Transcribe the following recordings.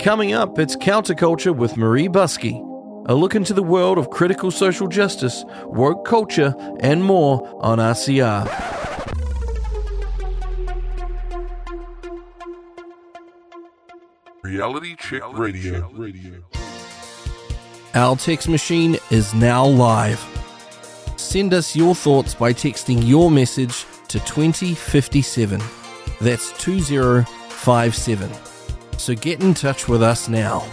Coming up, it's Counterculture with Marie Buskey. A look into the world of critical social justice, woke culture, and more on RCR. Reality Check Radio. Our text machine is now live. Send us your thoughts by texting your message to 2057. That's 2057. So get in touch with us now.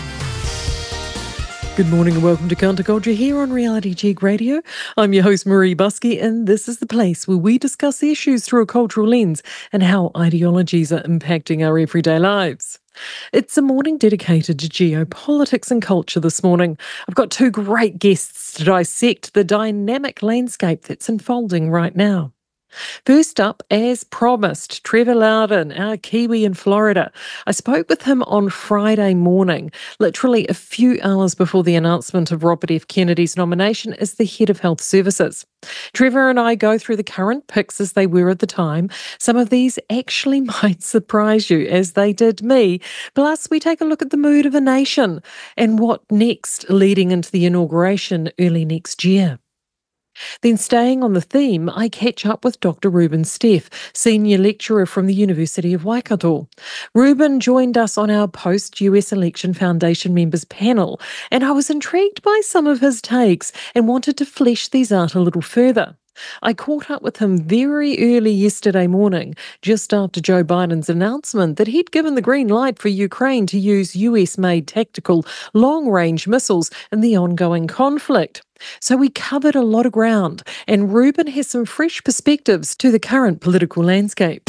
Good morning and welcome to Counterculture here on Reality Check Radio. I'm your host Marie Buskey, and this is the place where we discuss issues through a cultural lens and how ideologies are impacting our everyday lives. It's a morning dedicated to geopolitics and culture this morning. I've got two great guests to dissect the dynamic landscape that's unfolding right now. First up, as promised, Trevor Loudon, our Kiwi in Florida. I spoke with him on Friday morning, literally a few hours before the announcement of Robert F. Kennedy's nomination as the head of health services. Trevor and I go through the current picks as they were at the time. Some of these actually might surprise you, as they did me. Plus, we take a look at the mood of a nation and what next leading into the inauguration early next year. Then staying on the theme, I catch up with Dr. Ruben Steff, Senior Lecturer from the University of Waikato. Ruben joined us on our post-US Election Foundation members panel, and I was intrigued by some of his takes and wanted to flesh these out a little further. I caught up with him very early yesterday morning, just after Joe Biden's announcement that he'd given the green light for Ukraine to use US-made tactical long-range missiles in the ongoing conflict. So we covered a lot of ground, and Ruben has some fresh perspectives to the current political landscape.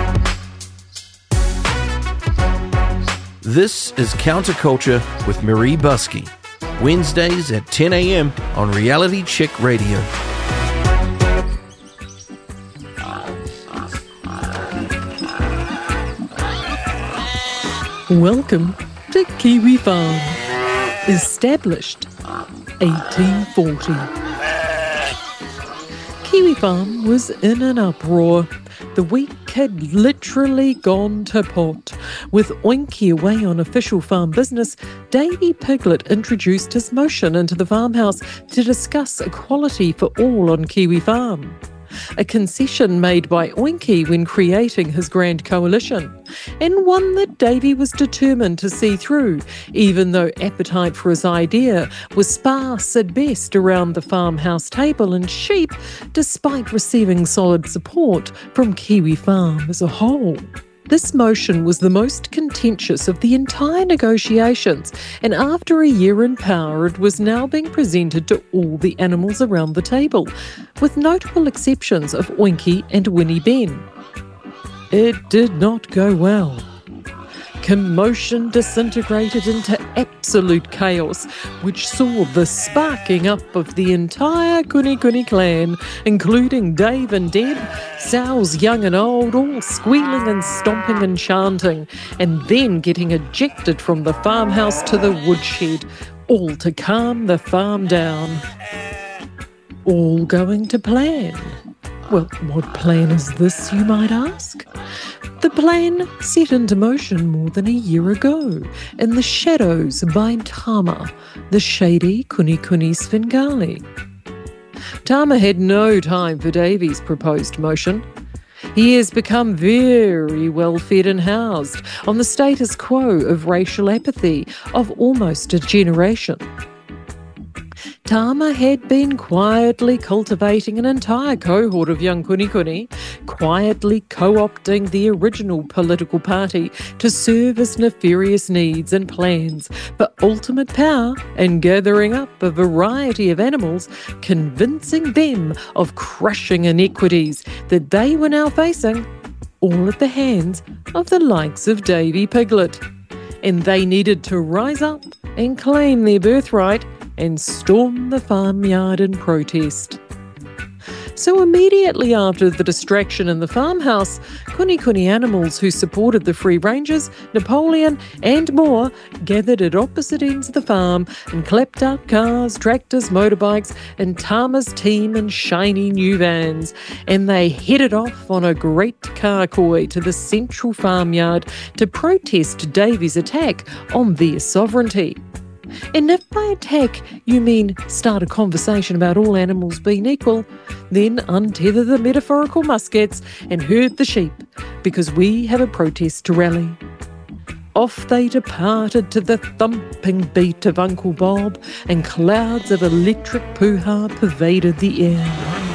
This is Counterculture with Marie Buskey, Wednesdays at 10 a.m. on Reality Check Radio. Welcome to Kiwi Farm, established 1840. Kiwi Farm was in an uproar. The week had literally gone to pot. With Oinky away on official farm business, Davy Piglet introduced his motion into the farmhouse to discuss equality for all on Kiwi Farm. A concession made by Oinky when creating his grand coalition, and one that Davy was determined to see through, even though appetite for his idea was sparse at best around the farmhouse table and sheep, despite receiving solid support from Kiwi Farm as a whole. This motion was the most contentious of the entire negotiations, and after a year in power, it was now being presented to all the animals around the table, with notable exceptions of Oinky and Winnie Ben. It did not go well. Commotion disintegrated into absolute chaos, which saw the sparking up of the entire Kuni Kuni clan, including Dave and Deb, sows young and old, all squealing and stomping and chanting, and then getting ejected from the farmhouse to the woodshed, all to calm the farm down. All going to plan. Well, what plan is this, you might ask? The plan set into motion more than a year ago in the shadows by Tama, the shady Kuni Kuni Svengali. Tama had no time for Davy's proposed motion. He has become very well fed and housed on the status quo of racial apathy of almost a generation. Tama had been quietly cultivating an entire cohort of young Kuni Kuni, quietly co-opting the original political party to serve his nefarious needs and plans for ultimate power and gathering up a variety of animals, convincing them of crushing inequities that they were now facing, all at the hands of the likes of Davy Piglet. And they needed to rise up and claim their birthright and storm the farmyard in protest. So immediately after the distraction in the farmhouse, Kuni animals who supported the Free Rangers, Napoleon and more gathered at opposite ends of the farm and clapped out cars, tractors, motorbikes and Tama's team in shiny new vans. And they headed off on a great carcoy to the central farmyard to protest Davy's attack on their sovereignty. And if by attack you mean start a conversation about all animals being equal, then untether the metaphorical muskets and herd the sheep, because we have a protest to rally. Off they departed to the thumping beat of Uncle Bob, and clouds of electric poo-ha pervaded the air.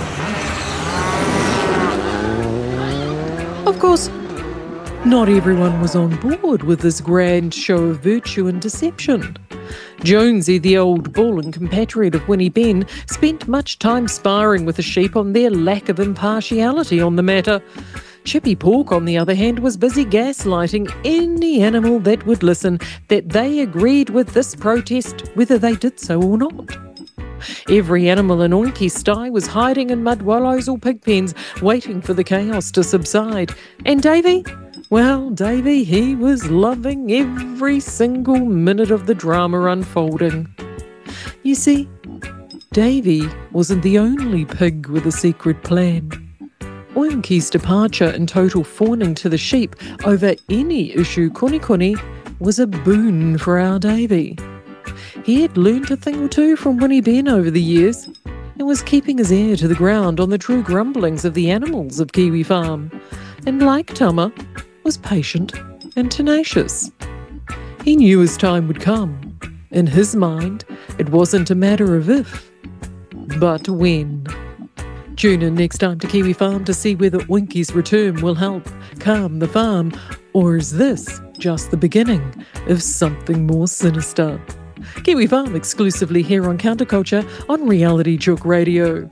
Of course, not everyone was on board with this grand show of virtue and deception. Jonesy, the old bull and compatriot of Winnie Ben, spent much time sparring with the sheep on their lack of impartiality on the matter. Chippy Pork, on the other hand, was busy gaslighting any animal that would listen that they agreed with this protest, whether they did so or not. Every animal in Oinky's sty was hiding in mud wallows or pig pens, waiting for the chaos to subside. And Davy? Well, Davy, he was loving every single minute of the drama unfolding. You see, Davy wasn't the only pig with a secret plan. Oinky's departure and total fawning to the sheep over any issue Kuni was a boon for our Davy. He had learnt a thing or two from Winnie Ben over the years and was keeping his ear to the ground on the true grumblings of the animals of Kiwi Farm. And like Tama, was patient and tenacious. He knew his time would come. In his mind, it wasn't a matter of if, but when. Tune in next time to Kiwi Farm to see whether Oinky's return will help calm the farm, or is this just the beginning of something more sinister? Kiwi Farm exclusively here on Counterculture on Reality Chook Radio.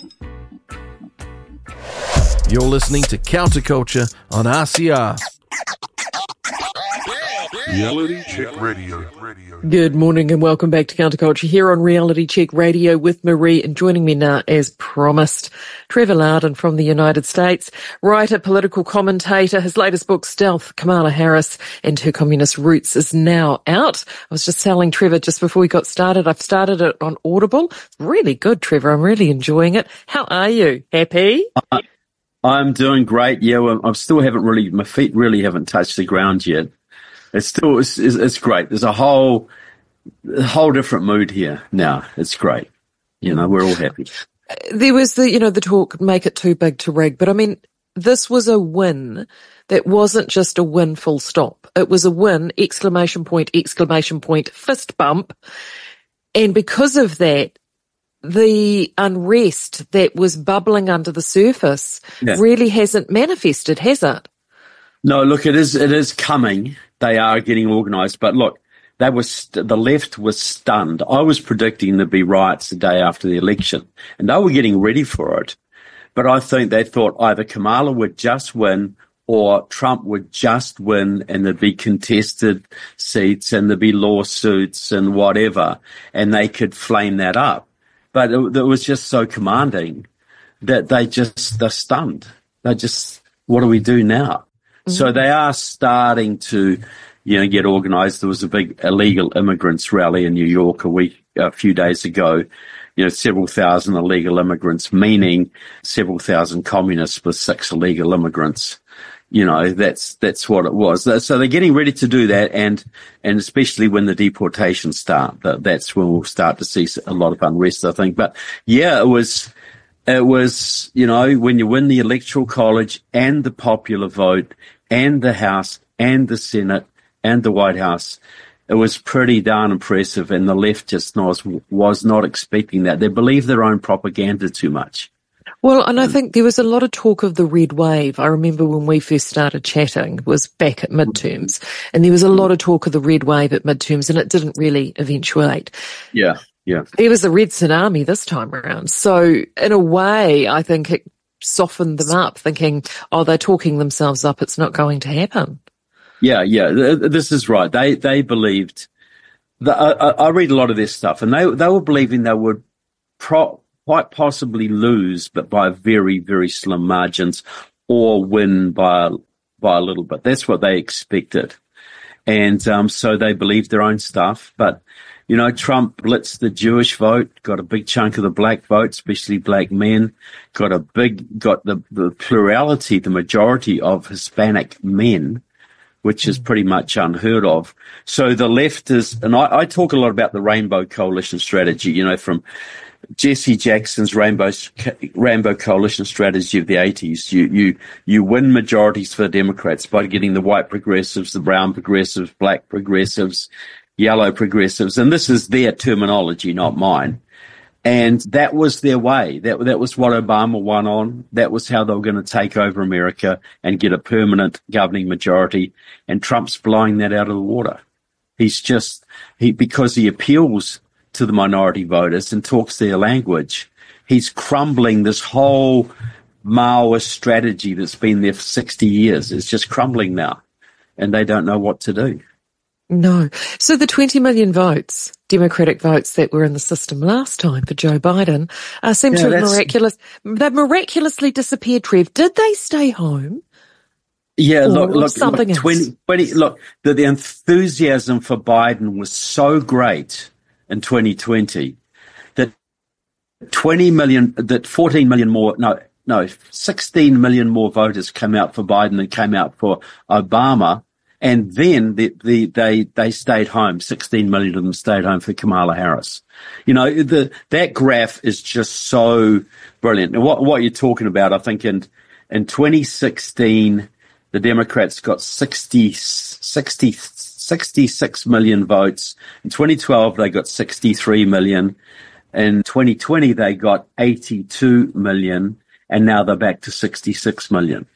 You're listening to Counterculture on RCR. Reality Check Radio. Good morning and welcome back to Counterculture here on Reality Check Radio with Marie, and joining me now as promised, Trevor Loudon from the United States, writer, political commentator. His latest book, Stealth, Kamala Harris and Her Communist Roots, is now out. I was just telling Trevor just before we got started, I've started it on Audible. Really good, Trevor. I'm really enjoying it. How are you? Happy? I'm doing great. Yeah, well, my feet really haven't touched the ground yet. It's great. There's a whole different mood here now. It's great. We're all happy. There was the talk, make it too big to rig. But I mean, this was a win that wasn't just a win full stop. It was a win, exclamation point, fist bump. And because of that, the unrest that was bubbling under the surface really hasn't manifested, has it? No, look, it is coming. They are getting organised, but look, the left was stunned. I was predicting there'd be riots the day after the election, and they were getting ready for it. But I think they thought either Kamala would just win or Trump would just win, and there'd be contested seats and there'd be lawsuits and whatever, and they could flame that up. But it was just so commanding that they're stunned. What do we do now? So they are starting to, get organised. There was a big illegal immigrants rally in New York a few days ago. Several thousand illegal immigrants, meaning several thousand communists with 6 illegal immigrants. That's what it was. So they're getting ready to do that, and especially when the deportations start, that's when we'll start to see a lot of unrest, I think. But yeah, it was, when you win the Electoral College and the popular vote and the House and the Senate and the White House, it was pretty darn impressive, and the left just was not expecting that. They believe their own propaganda too much. Well, and I think there was a lot of talk of the red wave. I remember when we first started chatting, it was back at midterms, and there was a lot of talk of the red wave at midterms, and it didn't really eventuate. Yeah. There was a red tsunami this time around. So in a way, I think it softened them up, thinking, they're talking themselves up. It's not going to happen. Yeah. This is right. They believed that I read a lot of their stuff, and they were believing they would quite possibly lose, but by very, very slim margins, or win by a little bit. That's what they expected. And so they believed their own stuff. But, you know, Trump blitzed the Jewish vote, got a big chunk of the black vote, especially black men, got the plurality, the majority of Hispanic men, which is pretty much unheard of. So the left is, and I talk a lot about the Rainbow Coalition strategy, you know, from Jesse Jackson's Rainbow Coalition strategy of the 80s. You win majorities for the Democrats by getting the white progressives, the brown progressives, black progressives, yellow progressives, and this is their terminology, not mine. And that was their way. That was what Obama won on. That was how they were going to take over America and get a permanent governing majority. And Trump's blowing that out of the water. Because he appeals to the minority voters and talks their language, he's crumbling this whole Maoist strategy that's been there for 60 years. It's just crumbling now, and they don't know what to do. No. So the 20 million votes, Democratic votes that were in the system last time for Joe Biden, seem to have they've miraculously disappeared, Trev. Did they stay home? Yeah, look, else? The enthusiasm for Biden was so great in 2020 that 16 million more voters came out for Biden than came out for Obama. And then they stayed home. 16 million of them stayed home for Kamala Harris. You know, that graph is just so brilliant. And what you're talking about, I think in 2016, the Democrats got 66 million votes. In 2012, they got 63 million. In 2020, they got 82 million. And now they're back to 66 million.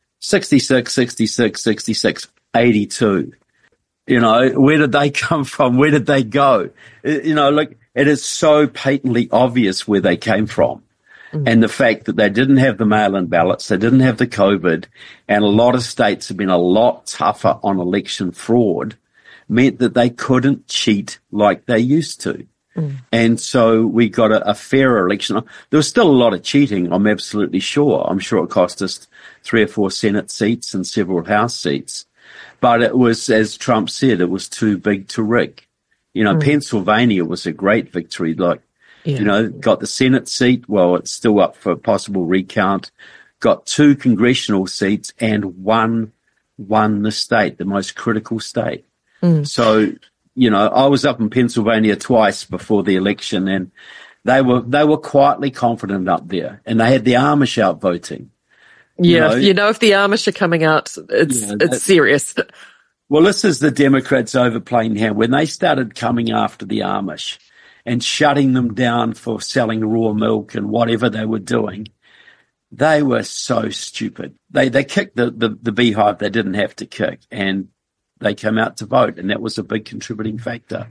66. 82. You know, where did they come from? Where did they go? You know, look, it is so patently obvious where they came from. Mm. And the fact that they didn't have the mail-in ballots, they didn't have the COVID, and a lot of states have been a lot tougher on election fraud, meant that they couldn't cheat like they used to. Mm. And so we got a fairer election. There was still a lot of cheating, I'm absolutely sure. I'm sure it cost us 3 or 4 Senate seats and several House seats. But it was, as Trump said, it was too big to rig. You know, Pennsylvania was a great victory. You know, got the Senate seat. Well, it's still up for possible recount. Got 2 congressional seats and won the state, the most critical state. Mm. So, you know, I was up in Pennsylvania twice before the election, and they were quietly confident up there, and they had the Amish out voting. Yeah, if the Amish are coming out, it's serious. Well, this is the Democrats overplaying hand. When they started coming after the Amish and shutting them down for selling raw milk and whatever they were doing, they were so stupid. They kicked the beehive they didn't have to kick, and they came out to vote, and that was a big contributing factor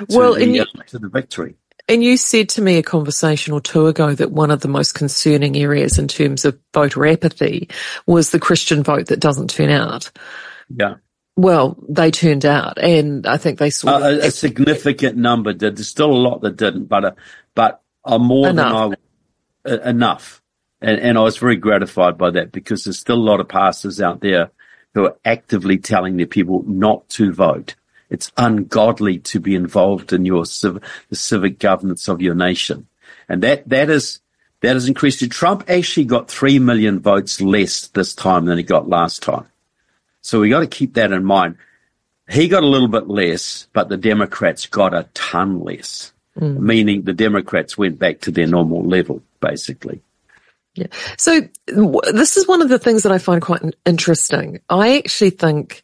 to the victory. And you said to me a conversation or two ago that one of the most concerning areas in terms of voter apathy was the Christian vote that doesn't turn out. Yeah. Well, they turned out, and I think they saw a significant number did. There's still a lot that didn't, but more enough. Than enough. And I was very gratified by that, because there's still a lot of pastors out there who are actively telling their people not to vote. It's ungodly to be involved in the civic governance of your nation. And that has increased. Trump actually got 3 million votes less this time than he got last time. So we got to keep that in mind. He got a little bit less, but the Democrats got a ton less, meaning the Democrats went back to their normal level, basically. Yeah. So this is one of the things that I find quite interesting. I actually think,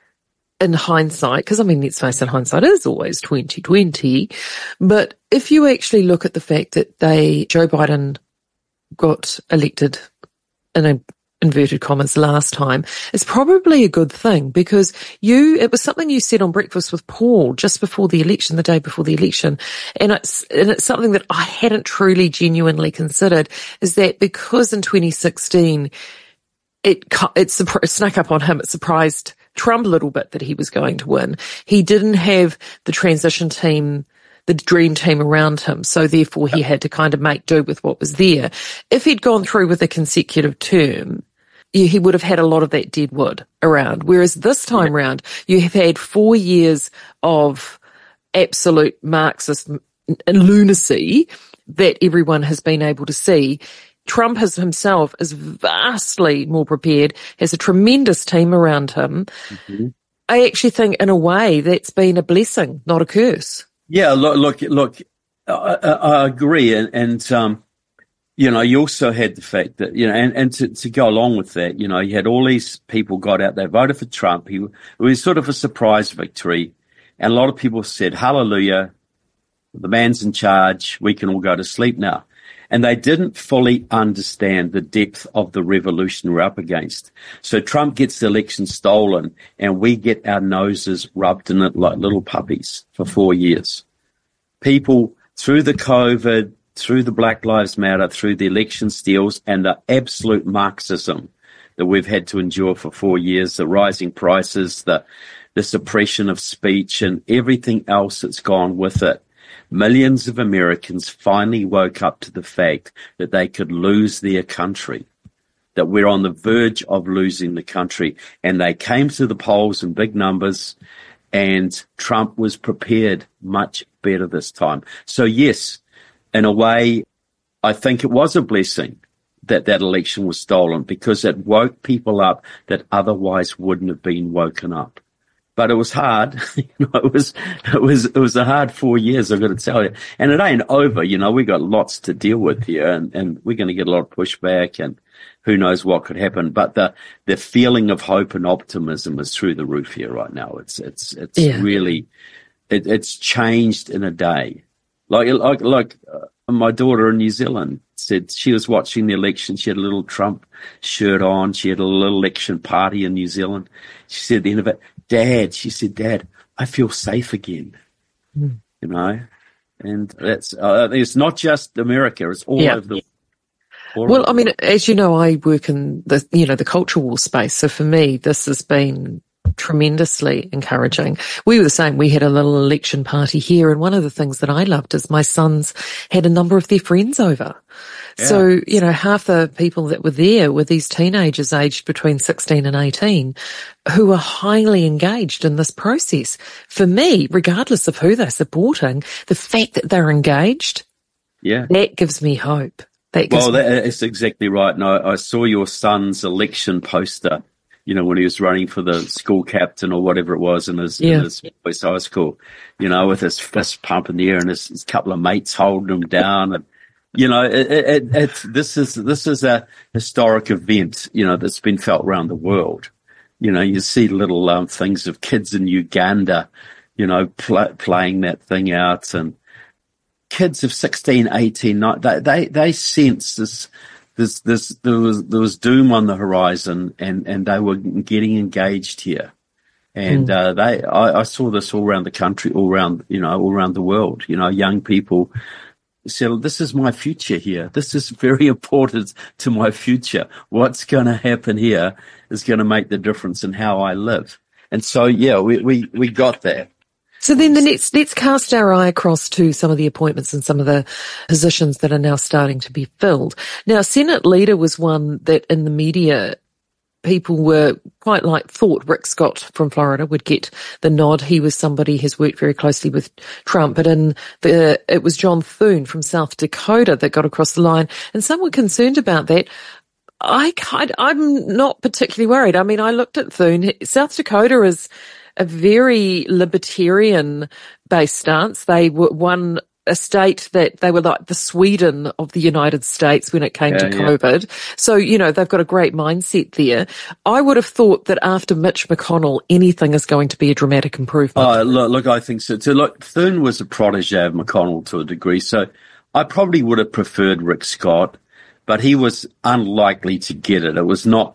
in hindsight, because I mean, let's face it, hindsight is always 20/20. But if you actually look at the fact that Joe Biden got elected in inverted commas last time, it's probably a good thing, because it was something you said on Breakfast with Paul just before the election, the day before the election, and it's something that I hadn't truly genuinely considered, is that because in 2016 it snuck up on him, it surprised Trump a little bit that he was going to win. He didn't have the transition team the dream team around him. So therefore he had to kind of make do with what was there. If he'd gone through with a consecutive term, he would have had a lot of that dead wood around. Whereas this time round, you have had 4 years of absolute Marxist lunacy that everyone has been able to see. Trump himself is vastly more prepared, has a tremendous team around him. Mm-hmm. I actually think, in a way, that's been a blessing, not a curse. Yeah, look. I agree, and you also had the fact that and to go along with that, you had all these people got out there, voted for Trump. It was sort of a surprise victory, and a lot of people said, "Hallelujah, the man's in charge. We can all go to sleep now." And they didn't fully understand the depth of the revolution we're up against. So Trump gets the election stolen, and we get our noses rubbed in it like little puppies for 4 years. People, through the COVID, through the Black Lives Matter, through the election steals, and the absolute Marxism that we've had to endure for 4 years, the rising prices, the suppression of speech, and everything else that's gone with it. Millions of Americans finally woke up to the fact that they could lose their country, that we're on the verge of losing the country. And they came to the polls in big numbers, and Trump was prepared much better this time. So, yes, in a way, I think it was a blessing that election was stolen, because it woke people up that otherwise wouldn't have been woken up. But it was hard. It was a hard 4 years, I've got to tell you. And it ain't over. We got lots to deal with here, and we're going to get a lot of pushback, and who knows what could happen. But the feeling of hope and optimism is through the roof here right now. It's really, it's changed in a day. Like my daughter in New Zealand said, she was watching the election. She had a little Trump shirt on. She had a little election party in New Zealand. She said at the end of it, Dad, I feel safe again. And that's, it's not just America, it's all over the world. Well, I mean, as you know, I work in the culture war space. So for me, this has been tremendously encouraging. We were the same. We had a little election party here, and one of the things that I loved is my sons had a number of their friends over. Yeah. So, half the people that were there were these teenagers aged between 16 and 18 who were highly engaged in this process. For me, regardless of who they're supporting, the fact that they're engaged, that gives me hope. That's exactly right. And I saw your son's election poster, when he was running for the school captain or whatever it was in his boys' high school, with his fist pump in the air and his couple of mates holding him down. And, this is a historic event, that's been felt around the world. You see little things of kids in Uganda, playing that thing out, and kids of 16, 18, they sense this. There was doom on the horizon, and they were getting engaged here, and I saw this all around the country, all around the world. Young people said, "This is my future here. This is very important to my future. What's going to happen here is going to make the difference in how I live." And so, we got that. So then let's cast our eye across to some of the appointments and some of the positions that are now starting to be filled. Now, Senate leader was one that in the media people were thought Rick Scott from Florida would get the nod. He was somebody who's worked very closely with Trump, but it was John Thune from South Dakota that got across the line, and some were concerned about that. I'm not particularly worried. I mean, I looked at Thune. South Dakota is a very libertarian-based stance. They won a state that they were like the Sweden of the United States when it came to COVID. So, they've got a great mindset there. I would have thought that after Mitch McConnell, anything is going to be a dramatic improvement. Look, I think so. So, look, Thune was a protege of McConnell to a degree. So I probably would have preferred Rick Scott, but he was unlikely to get it. It was not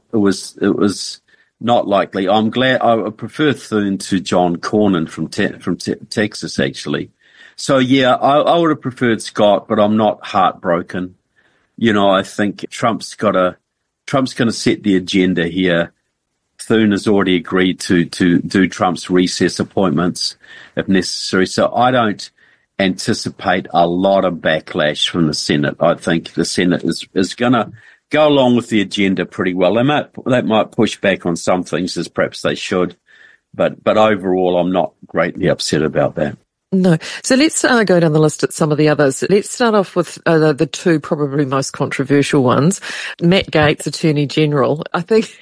likely. I'm glad. I prefer Thune to John Cornyn from Texas, actually. So I would have preferred Scott, but I'm not heartbroken. I think Trump's going to set the agenda here. Thune has already agreed to do Trump's recess appointments if necessary. So I don't anticipate a lot of backlash from the Senate. I think the Senate is going to go along with the agenda pretty well. They might push back on some things, as perhaps they should, but overall, I'm not greatly upset about that. No. So let's go down the list at some of the others. Let's start off with the two probably most controversial ones. Matt Gaetz, Attorney General. I think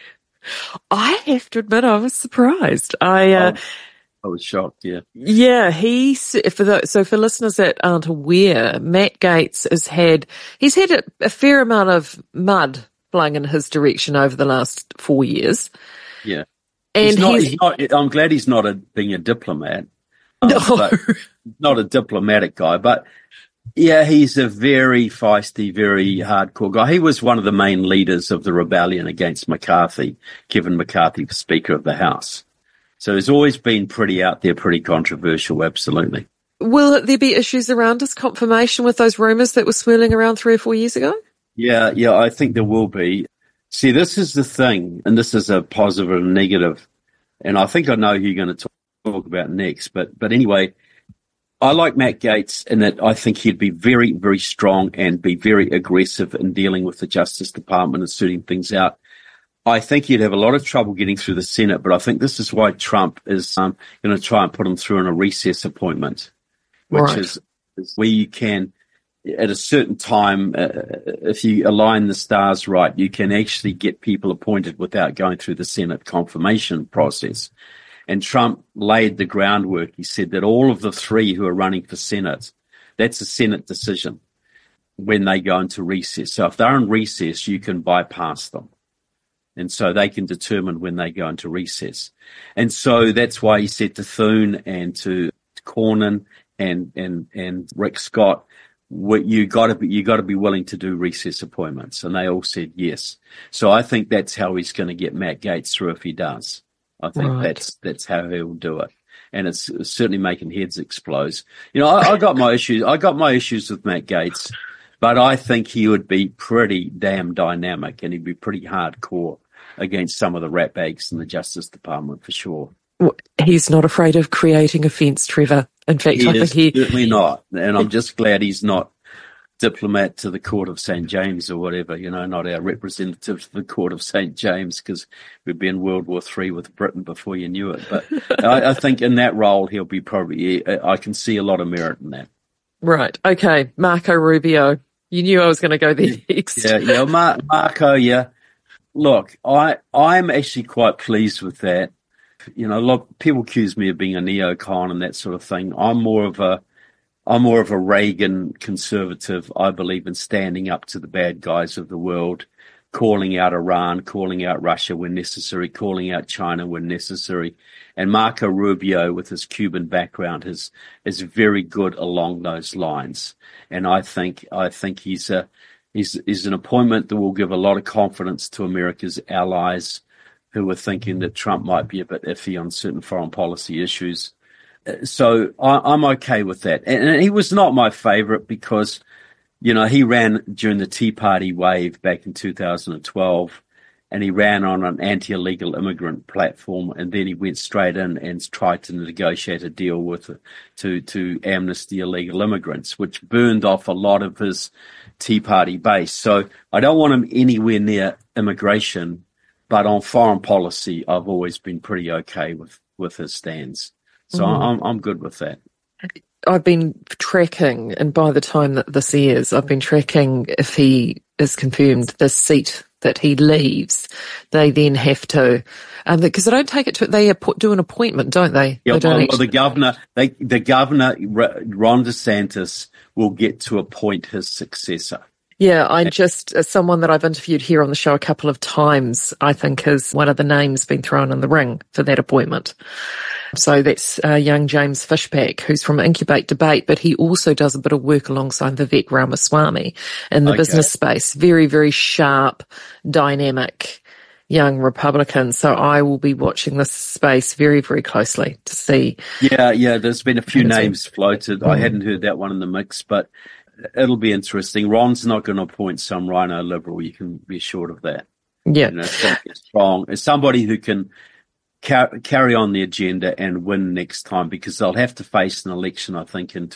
I have to admit I was surprised. I was shocked, yeah. Yeah, for listeners that aren't aware, Matt Gaetz he's had a fair amount of mud flung in his direction over the last 4 years. Yeah. And I'm glad he's not being a diplomat. No. Not a diplomatic guy, but yeah, he's a very feisty, very hardcore guy. He was one of the main leaders of the rebellion against McCarthy, Kevin McCarthy, the Speaker of the House. So he's always been pretty out there, pretty controversial, absolutely. Will there be issues around his confirmation with those rumours that were swirling around 3 or 4 years ago? Yeah, I think there will be. See, this is the thing, and this is a positive and negative, and I think I know who you're going to talk about next. But anyway, I like Matt Gaetz in that I think he'd be very, very strong and be very aggressive in dealing with the Justice Department and sorting things out. I think he'd have a lot of trouble getting through the Senate, but I think this is why Trump is going to try and put him through on a recess appointment, which is where you can, at a certain time, if you align the stars right, you can actually get people appointed without going through the Senate confirmation process. And Trump laid the groundwork. He said that all of the three who are running for Senate, that's a Senate decision when they go into recess. So if they're in recess, you can bypass them. And so they can determine when they go into recess. And so that's why he said to Thune and to Cornyn and Rick Scott, you got to be willing to do recess appointments. And they all said yes. So I think that's how he's going to get Matt Gaetz through if he does. I think that's how he'll do it. And it's certainly making heads explode. You know, I got my issues. I got my issues with Matt Gaetz, but I think he would be pretty damn dynamic and he'd be pretty hardcore against some of the ratbags in the Justice Department for sure. Well, he's not afraid of creating offence, Trevor. In fact, I think he certainly not. And I'm just glad he's not diplomat to the Court of St. James or whatever, you know, not our representative to the Court of St. James, because we'd be in World War III with Britain before you knew it. But I think in that role, he'll be probably, I can see a lot of merit in that. Right. Okay. Marco Rubio. You knew I was going to go there next. Yeah. Marco, yeah. Look, I'm actually quite pleased with that. You know, a lot of people accuse me of being a neocon and that sort of thing. I'm more of a Reagan conservative. I believe in standing up to the bad guys of the world, calling out Iran, calling out Russia when necessary, calling out China when necessary. And Marco Rubio, with his Cuban background, is very good along those lines. And I think he's an appointment that will give a lot of confidence to America's allies who were thinking that Trump might be a bit iffy on certain foreign policy issues. So I'm okay with that. And he was not my favorite because, you know, he ran during the Tea Party wave back in 2012, and he ran on an anti-illegal immigrant platform, and then he went straight in and tried to negotiate a deal to amnesty illegal immigrants, which burned off a lot of his Tea Party base. So I don't want him anywhere near immigration, but on foreign policy, I've always been pretty okay with his stands. So I'm good with that. I've been tracking, and by the time that this airs, I've been tracking if he is confirmed the seat that he leaves, they then have to, because I don't take it to, they do an appointment, don't they? Yeah, they the governor, Ron DeSantis, will get to appoint his successor. Yeah, I just, as someone that I've interviewed here on the show a couple of times, I think is one of the names being thrown in the ring for that appointment. So that's young James Fishback, who's from Incubate Debate, but he also does a bit of work alongside Vivek Ramaswamy in the business space. Very, very sharp, dynamic young Republican. So I will be watching this space very, very closely to see. Yeah, there's been a few names floated. I hadn't heard that one in the mix, but it'll be interesting. Ron's not going to appoint some rhino liberal. You can be assured of that. Yeah. You know, strong. It's somebody who can carry on the agenda and win next time, because they'll have to face an election, I think, in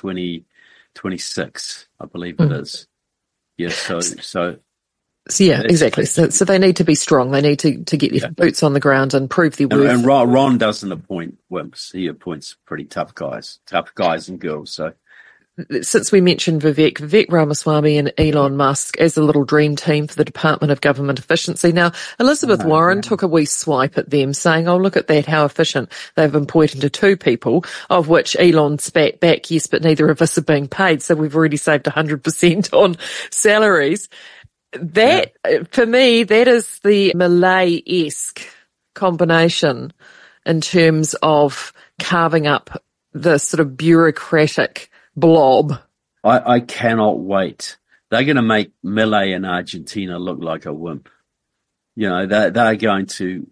2026, I believe it is. Yeah, so yeah, exactly. So they need to be strong. They need to get their boots on the ground and prove their worth. And Ron doesn't appoint wimps. He appoints pretty tough guys and girls. So, since we mentioned Vivek Ramaswamy and Elon Musk as a little dream team for the Department of Government Efficiency. Now, Elizabeth Warren took a wee swipe at them, saying, "Oh, look at that, how efficient." They've appointed 2 people, of which Elon spat back, "Yes, but neither of us are being paid, so we've already saved 100% on salaries." That, for me, that is the Malay-esque combination in terms of carving up the sort of bureaucratic blob. I cannot wait. They're going to make Milei in Argentina look like a wimp. You know, they're going to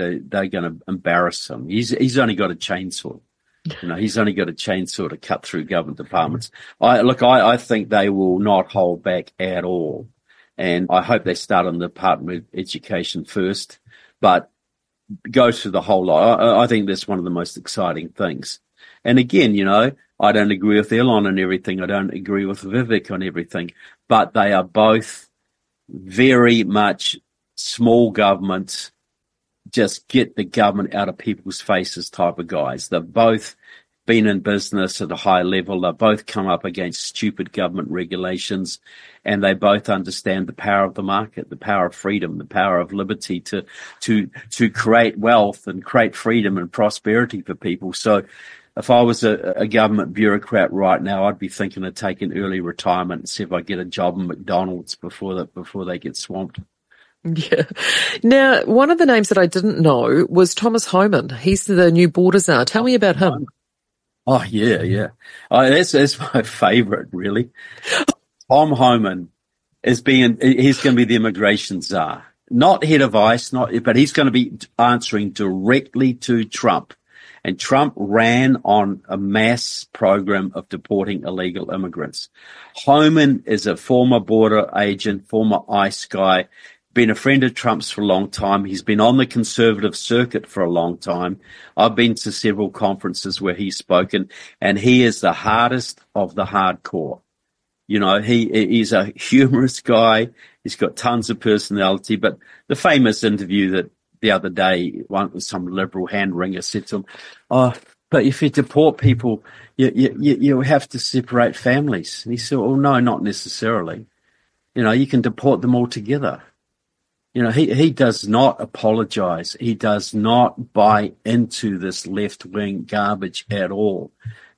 embarrass him. He's only got a chainsaw. You know, he's only got a chainsaw to cut through government departments. I think they will not hold back at all. And I hope they start on the Department of Education first, but go through the whole lot. I think that's one of the most exciting things. And again, you know, I don't agree with Elon on everything. I don't agree with Vivek on everything, but they are both very much small government, just get the government out of people's faces type of guys. They've both been in business at a high level. They both come up against stupid government regulations, and they both understand the power of the market, the power of freedom, the power of liberty to create wealth and create freedom and prosperity for people. So if I was a government bureaucrat right now, I'd be thinking of taking early retirement and see if I get a job in McDonald's before they get swamped. Yeah. Now, one of the names that I didn't know was Thomas Homan. He's the new border czar. Tell me about him. Oh, yeah. That's my favourite, really. Tom Homan he's going to be the immigration czar. Not head of ICE, but he's going to be answering directly to Trump. And Trump ran on a mass program of deporting illegal immigrants. Homan is a former border agent, former ICE guy, been a friend of Trump's for a long time. He's been on the conservative circuit for a long time. I've been to several conferences where he's spoken, and he is the hardest of the hardcore. You know, he's a humorous guy. He's got tons of personality, but the famous interview that the other day, some liberal hand-wringer said to him, "Oh, but if you deport people, you have to separate families." And he said, "Oh, no, not necessarily. You know, you can deport them all together." You know, he does not apologize. He does not buy into this left-wing garbage at all.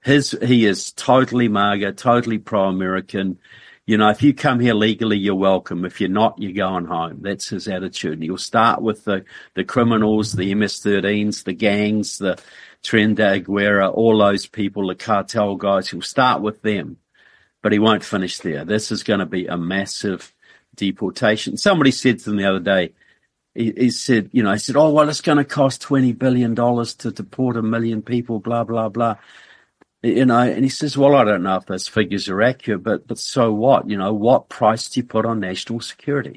He is totally MAGA, totally pro-American. You know, if you come here legally, you're welcome. If you're not, you're going home. That's his attitude. And he'll start with the criminals, the MS-13s, the gangs, the Tren de Aguirre, all those people, the cartel guys. He'll start with them, but he won't finish there. This is going to be a massive deportation. Somebody said to them the other day, he said, "Oh, well, it's going to cost $20 billion to deport 1 million people, blah, blah, blah." You know, and he says, "Well, I don't know if those figures are accurate, but so what? You know, what price do you put on national security?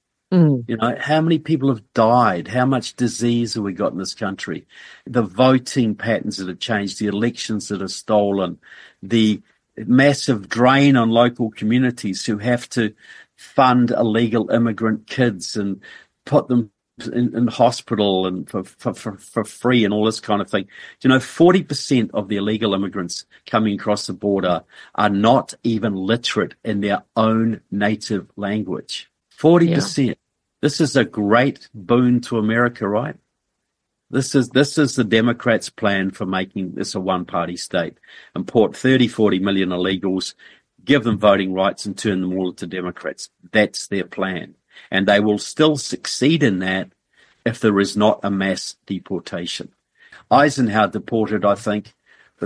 You know, how many people have died? How much disease have we got in this country? The voting patterns that have changed, the elections that are stolen, the massive drain on local communities who have to fund illegal immigrant kids and put them in hospital and for free and all this kind of thing." You know, 40% of the illegal immigrants coming across the border are not even literate in their own native language. 40%. Yeah. This is a great boon to America, right? This is the Democrats' plan for making this a one-party state. Import 40 million illegals, give them voting rights and turn them all into Democrats. That's their plan. And they will still succeed in that if there is not a mass deportation. Eisenhower deported, I think, the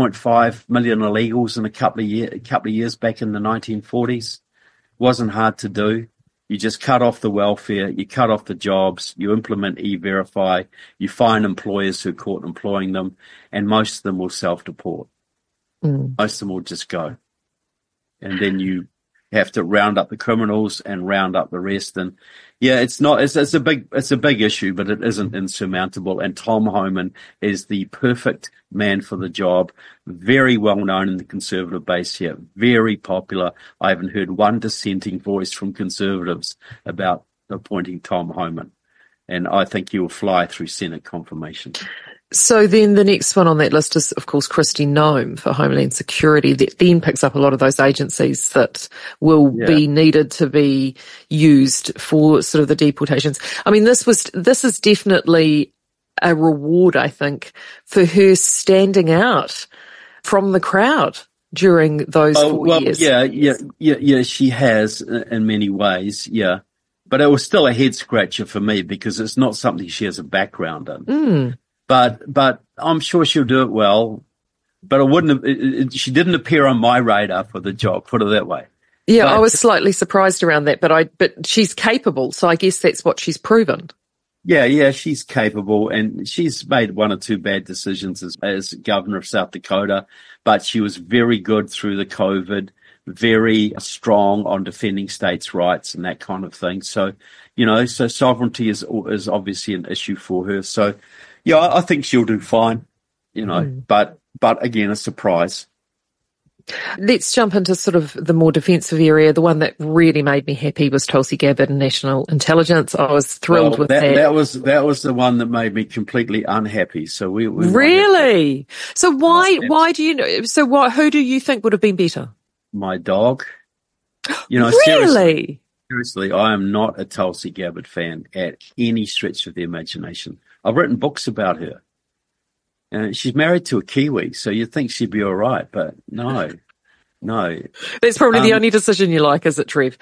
3.5 million illegals in a couple of years back in the 1940s. Wasn't hard to do. You just cut off the welfare, you cut off the jobs, you implement E-Verify, you find employers who are caught employing them, and most of them will self-deport. Most of them will just go. And then you have to round up the criminals and round up the rest. And yeah, it's a big issue, but it isn't insurmountable. And Tom Homan is the perfect man for the job. Very well known in the Conservative base here. Very popular. I haven't heard one dissenting voice from Conservatives about appointing Tom Homan. And I think he will fly through Senate confirmation. So then the next one on that list is, of course, Kristi Noem for Homeland Security. That then picks up a lot of those agencies that will be needed to be used for sort of the deportations. I mean, this is definitely a reward, I think, for her standing out from the crowd during those 4 years. Yeah, she has in many ways, yeah. But it was still a head scratcher for me because it's not something she has a background in. But I'm sure she'll do it well. But she didn't appear on my radar for the job, put it that way. Yeah, I was slightly surprised around that, but she's capable, so I guess that's what she's proven. Yeah, she's capable, and she's made one or two bad decisions as governor of South Dakota, but she was very good through the COVID, very strong on defending states' rights and that kind of thing. So, so sovereignty is obviously an issue for her. So, yeah, I think she'll do fine, but again, a surprise. Let's jump into sort of the more defensive area. The one that really made me happy was Tulsi Gabbard and National Intelligence. I was thrilled with that. That was the one that made me completely unhappy. So we really. So why do you know? So who do you think would have been better? My dog. Really? Seriously, I am not a Tulsi Gabbard fan at any stretch of the imagination. I've written books about her. She's married to a Kiwi, so you'd think she'd be all right, but no. That's probably the only decision you like, is it, Trev?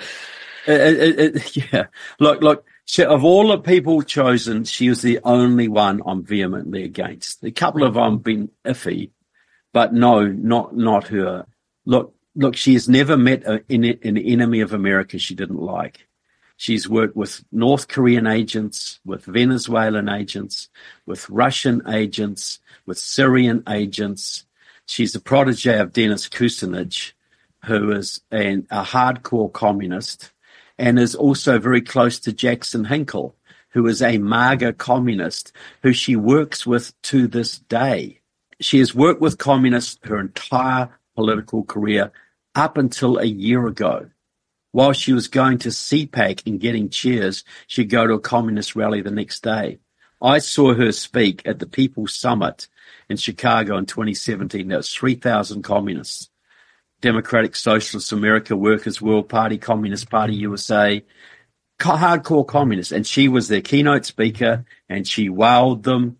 Yeah. Look, of all the people chosen, she was the only one I'm vehemently against. A couple of them have been iffy, but no, not her. Look, she has never met an enemy of America she didn't like. She's worked with North Korean agents, with Venezuelan agents, with Russian agents, with Syrian agents. She's a protege of Dennis Kucinich, who is a hardcore communist and is also very close to Jackson Hinkle, who is a MAGA communist who she works with to this day. She has worked with communists her entire political career up until a year ago. While she was going to CPAC and getting chairs, she'd go to a communist rally the next day. I saw her speak at the People's Summit in Chicago in 2017. There was 3,000 communists. Democratic Socialist America, Workers' World Party, Communist Party USA, hardcore communists. And she was their keynote speaker, and she wowed them.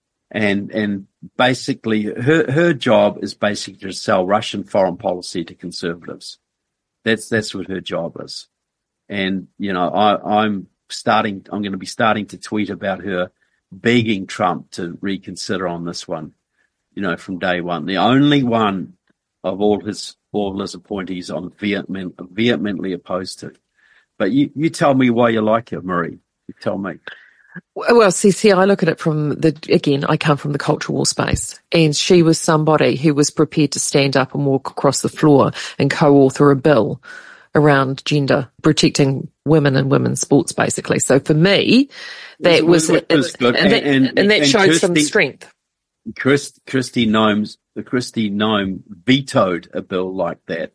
And basically, her job is basically to sell Russian foreign policy to conservatives. That's what her job is. And, I'm going to be starting to tweet about her begging Trump to reconsider on this one, from day one. The only one of all his appointees I'm vehemently opposed to. But you tell me why you like her, Marie. You tell me. Well, see, I look at it from I come from the culture war space, and she was somebody who was prepared to stand up and walk across the floor and co-author a bill around gender, protecting women and women's sports, basically. So for me, that was good. And that showed some strength. Kristi Noem vetoed a bill like that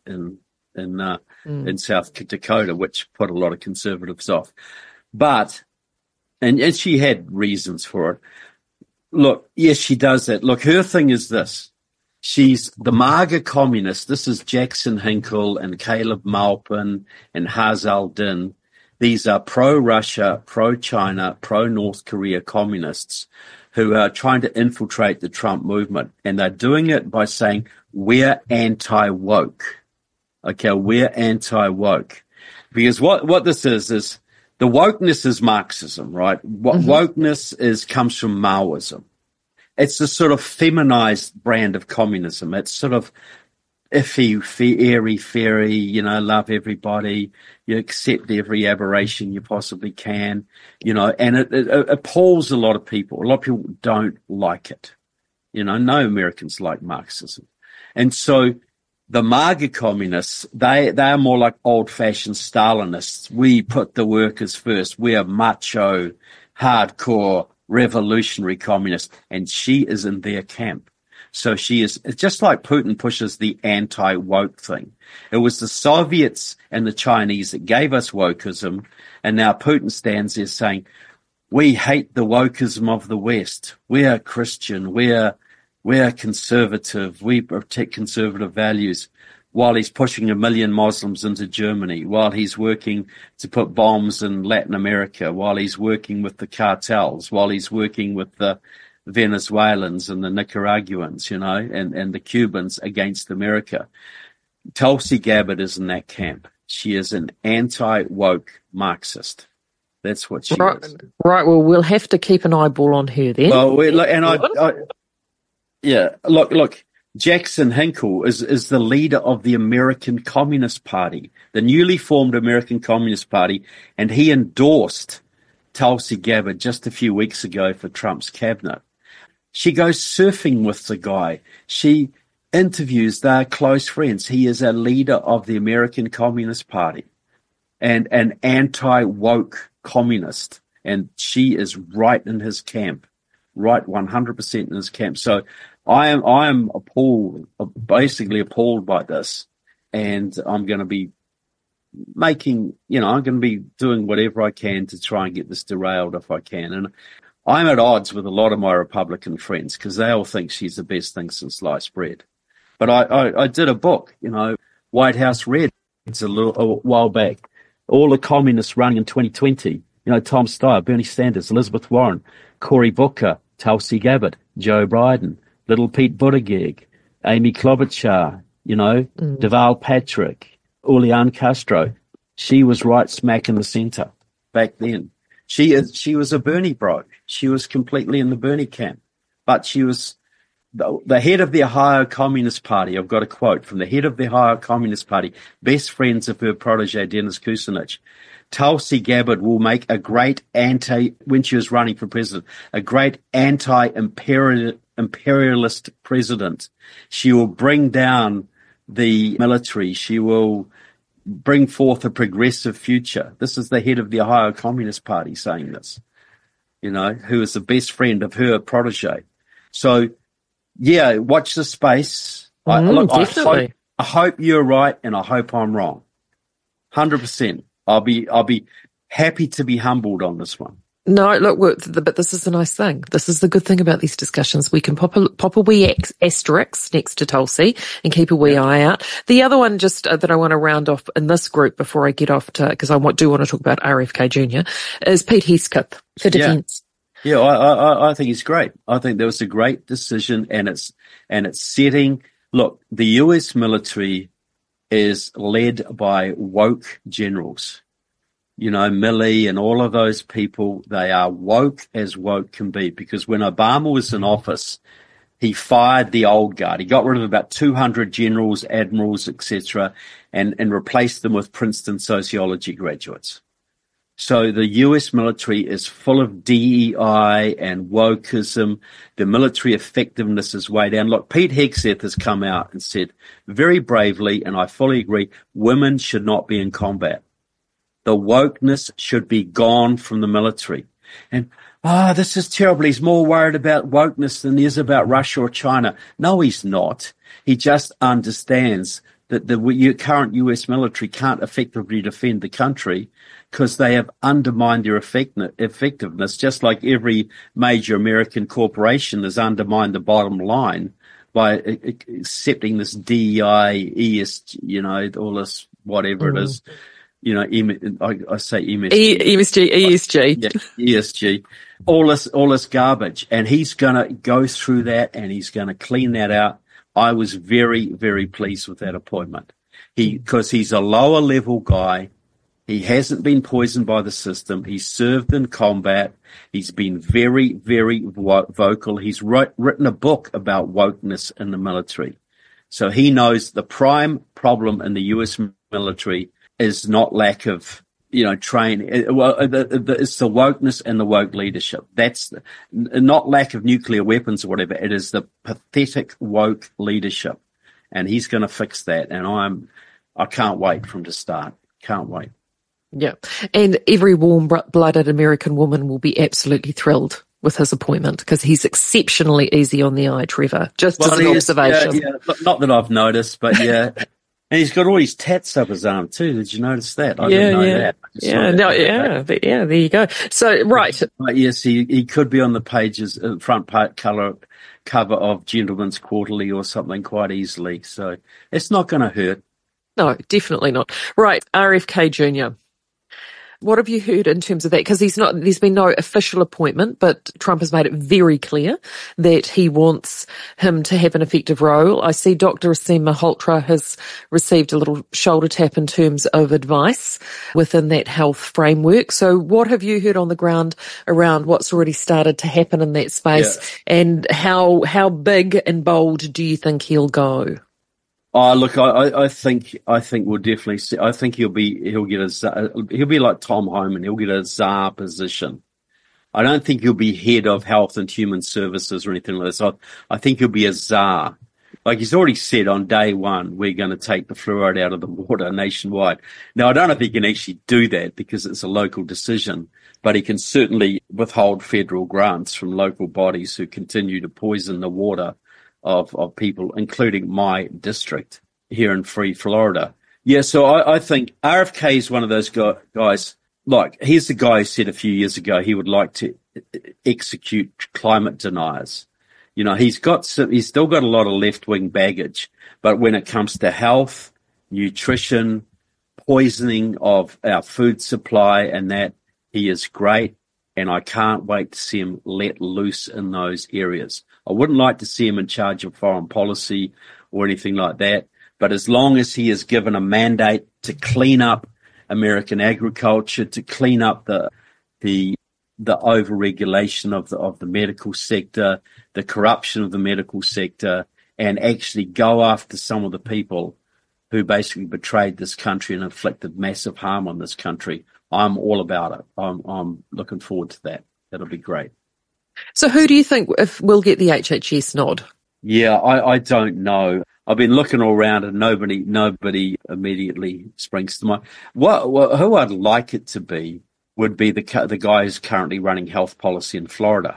in South Dakota, which put a lot of conservatives off. But and she had reasons for it. Look, yes, she does that. Look, her thing is this. She's the MAGA communist. This is Jackson Hinkle and Caleb Maupin and Hazal Din. These are pro-Russia, pro-China, pro-North Korea communists who are trying to infiltrate the Trump movement. And they're doing it by saying, we're anti-woke. Okay, we're anti-woke. Because what this is the wokeness is Marxism, right? What wokeness comes from Maoism. It's a sort of feminized brand of communism. It's sort of iffy, airy-fairy, love everybody, you accept every aberration you possibly can, and it appalls a lot of people. A lot of people don't like it. No Americans like Marxism. And so The MAGA communists, they are more like old-fashioned Stalinists. We put the workers first. We are macho, hardcore, revolutionary communists. And she is in their camp. So she is, it's just like Putin pushes the anti-woke thing. It was the Soviets and the Chinese that gave us wokeism. And now Putin stands there saying, we hate the wokeism of the West. We are Christian. We are conservative. We protect conservative values, while he's pushing 1 million Muslims into Germany, while he's working to put bombs in Latin America, while he's working with the cartels, while he's working with the Venezuelans and the Nicaraguans, and the Cubans against America. Tulsi Gabbard is in that camp. She is an anti-woke Marxist. That's what she is. Right. Well, we'll have to keep an eyeball on her then. Well, look, Jackson Hinkle is the leader of the American Communist Party, the newly formed American Communist Party, and he endorsed Tulsi Gabbard just a few weeks ago for Trump's cabinet. She goes surfing with the guy. She interviews, they're close friends. He is a leader of the American Communist Party and an anti-woke communist, and she is right in his camp, right 100% in his camp. So I am basically appalled by this, and I'm going to be I'm going to be doing whatever I can to try and get this derailed if I can. And I'm at odds with a lot of my Republican friends because they all think she's the best thing since sliced bread. But I did a book, White House Red. It's a while back. All the communists running in 2020, Tom Steyer, Bernie Sanders, Elizabeth Warren, Cory Booker, Tulsi Gabbard, Joe Biden, Little Pete Buttigieg, Amy Klobuchar, Deval Patrick, Julian Castro. She was right smack in the center back then. She was a Bernie bro. She was completely in the Bernie camp. But she was the head of the Ohio Communist Party. I've got a quote from the head of the Ohio Communist Party, best friends of her protege, Dennis Kucinich. Tulsi Gabbard will make when she was running for president, a great anti-imperialist president. She will bring down the military. She will bring forth a progressive future. This is the head of the Ohio Communist Party saying this, who is the best friend of her protege. So, yeah, watch the space. Definitely. I hope you're right, and I hope I'm wrong. 100%. I'll be happy to be humbled on this one. No, look, but this is the nice thing. This is the good thing about these discussions. We can pop a wee asterisk next to Tulsi and keep a wee eye out. The other one just that I want to round off in this group before I get off to, because I do want to talk about RFK Jr., is Pete Hegseth for defence. Yeah, I think he's great. I think that was a great decision, and it's setting. Look, the U.S. military is led by woke generals. Milley and all of those people, they are woke as woke can be, because when Obama was in office, he fired the old guard. He got rid of about 200 generals, admirals, etc., and replaced them with Princeton sociology graduates. So the U.S. military is full of DEI and wokeism. The military effectiveness is way down. Look, Pete Hegseth has come out and said very bravely, and I fully agree, women should not be in combat. The wokeness should be gone from the military. And, this is terrible. He's more worried about wokeness than he is about Russia or China. No, he's not. He just understands that the current U.S. military can't effectively defend the country because they have undermined their effectiveness, just like every major American corporation has undermined the bottom line by accepting this DEI, ESG, all this, whatever it is. I say ESG. Yeah, ESG. All this garbage. And he's going to go through that and he's going to clean that out. I was very, very pleased with that appointment. Because he's a lower level guy. He hasn't been poisoned by the system. He's served in combat. He's been very, very vocal. He's written a book about wokeness in the military. So he knows the prime problem in the U.S. military is not lack of, training. It's the wokeness and the woke leadership. That's not lack of nuclear weapons or whatever. It is the pathetic woke leadership. and he's going to fix that. And I can't wait for him to start. Can't wait. Yeah. And every warm-blooded American woman will be absolutely thrilled with his appointment because he's exceptionally easy on the eye, Trevor. Just as an observation. Yeah. Not that I've noticed, but yeah. And he's got all these tats up his arm too. Did you notice that? I didn't know that. Yeah, there you go. So, right. But yes, he could be on the pages, front cover of Gentleman's Quarterly or something quite easily. So it's not going to hurt. No, definitely not. Right, RFK Jr. What have you heard in terms of that? Because there's been no official appointment, but Trump has made it very clear that he wants him to have an effective role. I see Dr. Aseem Malhotra has received a little shoulder tap in terms of advice within that health framework. So what have you heard on the ground around what's already started to happen in that space, and how big and bold do you think he'll go? Oh, look, I think we'll definitely see. I think he'll be like Tom Homan. He'll get a czar position. I don't think he'll be head of health and human services or anything like that. So I think he'll be a czar. Like he's already said on day one, we're going to take the fluoride out of the water nationwide. Now, I don't know if he can actually do that because it's a local decision, but he can certainly withhold federal grants from local bodies who continue to poison the water of people, including my district here in Free Florida. Yeah, so I think RFK is one of those guys. Like, here's the guy who said a few years ago he would like to execute climate deniers. You know, he's still got a lot of left-wing baggage, but when it comes to health, nutrition, poisoning of our food supply and that, he is great. And I can't wait to see him let loose in those areas. I wouldn't like to see him in charge of foreign policy or anything like that. But as long as he is given a mandate to clean up American agriculture, to clean up the overregulation of the medical sector, the corruption of the medical sector, and actually go after some of the people who basically betrayed this country and inflicted massive harm on this country, I'm all about it. I'm looking forward to that. That'll be great. So who do you think if we'll get the HHS nod? Yeah, I don't know. I've been looking all around and nobody immediately springs to mind. Who I'd like it to be would be the guy who's currently running health policy in Florida.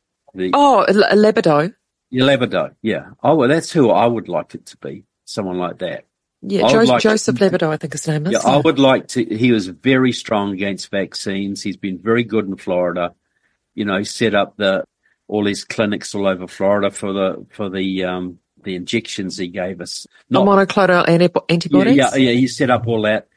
Lebedeau. Yeah, Lebedeau, yeah. Oh, well, that's who I would like it to be, someone like that. Yeah, Joseph Lebedeau, I think his name is. Yeah, I would like to. He was very strong against vaccines. He's been very good in Florida. You know, he set up all these clinics all over Florida for the injections he gave us. Monoclonal antibodies. Yeah. He set up all that.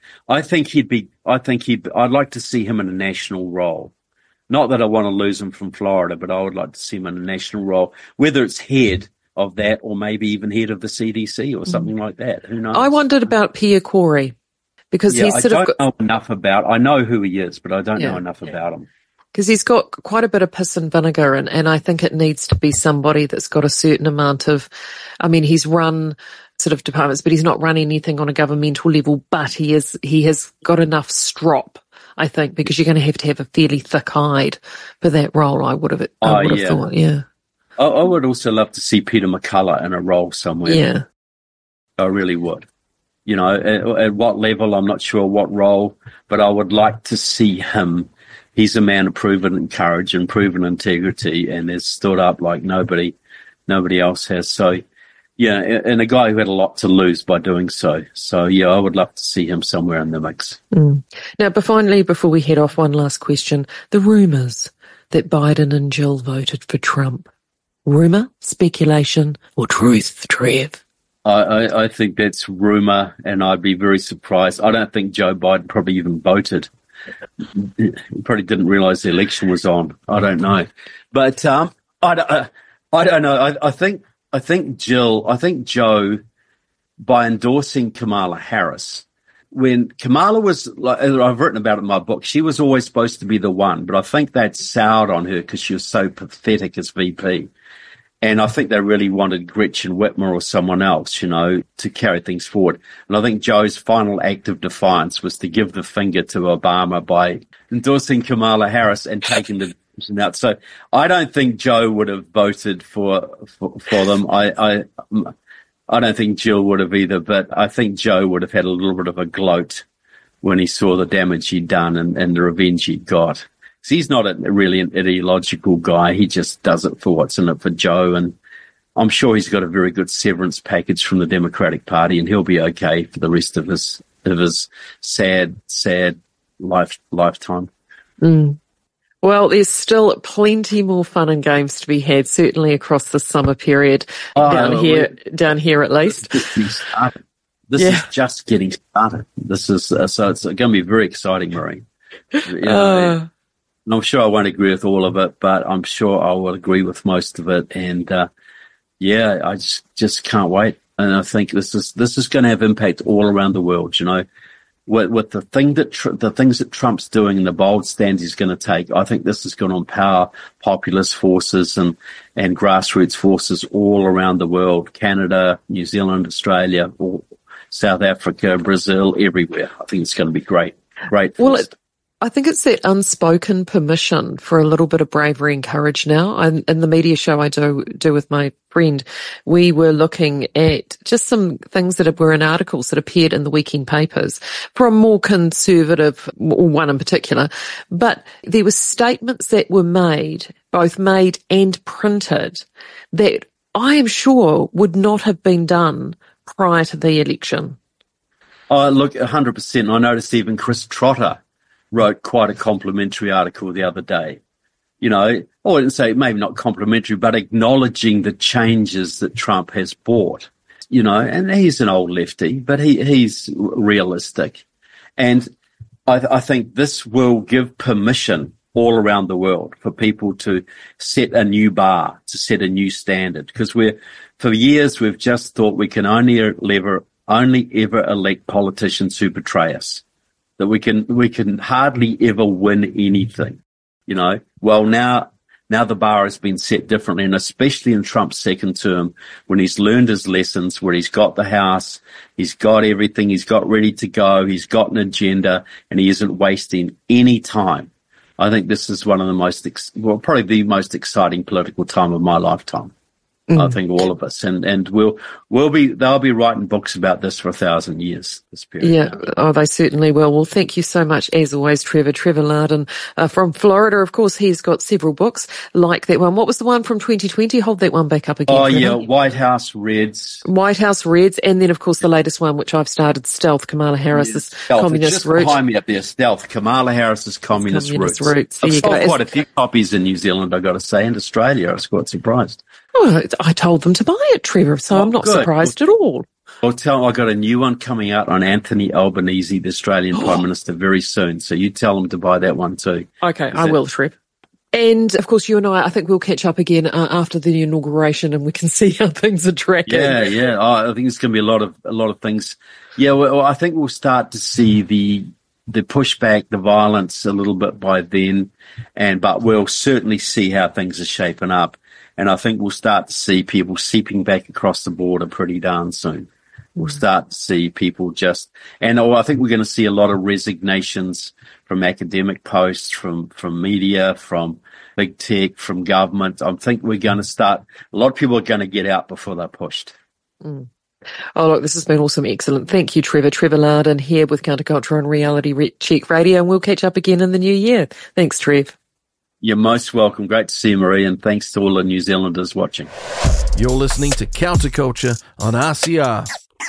I'd like to see him in a national role. Not that I want to lose him from Florida, but I would like to see him in a national role, whether it's head of that or maybe even head of the CDC or something like that. Who knows? I wondered about Pierre Corey because he's I don't know enough about. I know who he is, but I don't know enough about him. Because he's got quite a bit of piss and vinegar, and I think it needs to be somebody that's got a certain amount of, he's run sort of departments, but he's not run anything on a governmental level, but he has got enough strop, I think, because you're going to have a fairly thick hide for that role, I would have thought, yeah. I would also love to see Peter McCullough in a role somewhere. Yeah. I really would. You know, at what level, I'm not sure what role, but I would like to see him. He's a man of proven courage and proven integrity and has stood up like nobody else has. So, yeah, and a guy who had a lot to lose by doing so. So, yeah, I would love to see him somewhere in the mix. Now, finally, before we head off, one last question. The rumours that Biden and Jill voted for Trump. Rumour, speculation, or truth, Trev? I think that's rumour, and I'd be very surprised. I don't think Joe Biden probably even voted. He probably didn't realise the election was on. I don't know, but I don't know. I think Joe, by endorsing Kamala Harris, when Kamala was, like, I've written about it in my book, she was always supposed to be the one, but I think that soured on her because she was so pathetic as VP. And I think they really wanted Gretchen Whitmer or someone else, you know, to carry things forward. And I think Joe's final act of defiance was to give the finger to Obama by endorsing Kamala Harris and taking the decision out. So I don't think Joe would have voted for them. I I don't think Jill would have either, but I think Joe would have had a little bit of a gloat when he saw the damage he'd done and the revenge he'd got. So he's not really an ideological guy. He just does it for what's in it for Joe. And I'm sure he's got a very good severance package from the Democratic Party, and he'll be okay for the rest of his sad lifetime. Mm. Well, there's still plenty more fun and games to be had, certainly across the summer period down here at least. This is just getting started. This is so it's going to be very exciting, Marie. And I'm sure I won't agree with all of it, but I'm sure I will agree with most of it. And I just can't wait. And I think this is going to have impact all around the world. You know, with the things that Trump's doing and the bold stands he's going to take, I think this is going to empower populist forces and grassroots forces all around the world: Canada, New Zealand, Australia, South Africa, Brazil, everywhere. I think it's going to be great. Well, I think it's that unspoken permission for a little bit of bravery and courage now. And in the media show I do with my friend, we were looking at just some things that were in articles that appeared in the weekend papers from more conservative, one in particular. But there were statements that were made, both made and printed, that I am sure would not have been done prior to the election. Oh, look, 100%. I noticed even Chris Trotter wrote quite a complimentary article the other day. You know, I wouldn't say maybe not complimentary, but acknowledging the changes that Trump has brought. You know, and he's an old lefty, but he's realistic. And I think this will give permission all around the world for people to set a new bar, to set a new standard. Because for years we've just thought we can only ever elect politicians who betray us. That we can hardly ever win anything, you know. Well, now the bar has been set differently, and especially in Trump's second term, when he's learned his lessons, where he's got the House, he's got everything, he's got ready to go, he's got an agenda, and he isn't wasting any time. I think this is one of the probably the most exciting political time of my lifetime. I think all of us, and they'll be writing books about this for 1,000 years. This period. Yeah, they certainly will. Well, thank you so much, as always, Trevor Larden from Florida. Of course, he's got several books like that one. What was the one from 2020? Hold that one back up again. Oh, yeah, White House Reds. White House Reds, and then of course the latest one, which I've started, Stealth: Kamala Harris's Communist Route. Behind me up there, Stealth: Kamala Harris's Communist Roots. I've sold quite a few copies in New Zealand, I've got to say, and Australia. I was quite surprised. Oh, I told them to buy it, Trevor, so I'm not surprised at all. I'll tell them I got a new one coming out on Anthony Albanese, the Australian Prime Minister, very soon. So you tell them to buy that one too. Okay, I will, Trev. And of course, you and I think we'll catch up again after the inauguration, and we can see how things are tracking. Yeah. I think it's going to be a lot of things. Yeah, well, I think we'll start to see the pushback, the violence a little bit by then, but we'll certainly see how things are shaping up. And I think we'll start to see people seeping back across the border pretty darn soon. We'll start to see people I think we're going to see a lot of resignations from academic posts, from media, from big tech, from government. I think we're going to start, a lot of people are going to get out before they're pushed. Mm. Oh, look, this has been awesome. Excellent. Thank you, Trevor. Trevor Larden here with Counterculture on Reality Check Radio, and we'll catch up again in the new year. Thanks, Trev. You're most welcome. Great to see you, Marie, and thanks to all the New Zealanders watching. You're listening to Counterculture on RCR.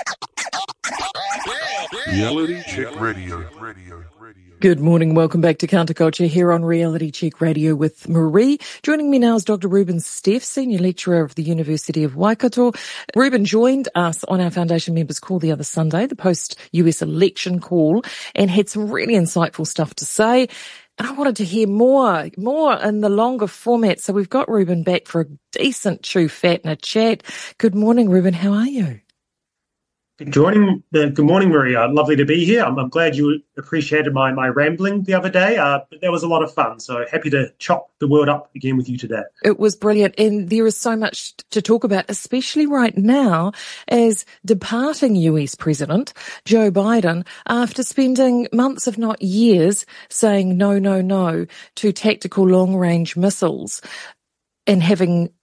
Reality Check Radio. Good morning. Welcome back to Counterculture here on Reality Check Radio with Marie. Joining me now is Dr. Ruben Steff, Senior Lecturer of the University of Waikato. Ruben joined us on our Foundation Members Call the other Sunday, the post-US election call, and had some really insightful stuff to say. And I wanted to hear more in the longer format. So we've got Ruben back for a decent chew fat and a chat. Good morning, Ruben. How are you? Good morning, Maria. Lovely to be here. I'm glad you appreciated my rambling the other day. That was a lot of fun. So happy to chop the world up again with you today. It was brilliant. And there is so much to talk about, especially right now as departing US President Joe Biden, after spending months, if not years, saying no to tactical long-range missiles, and having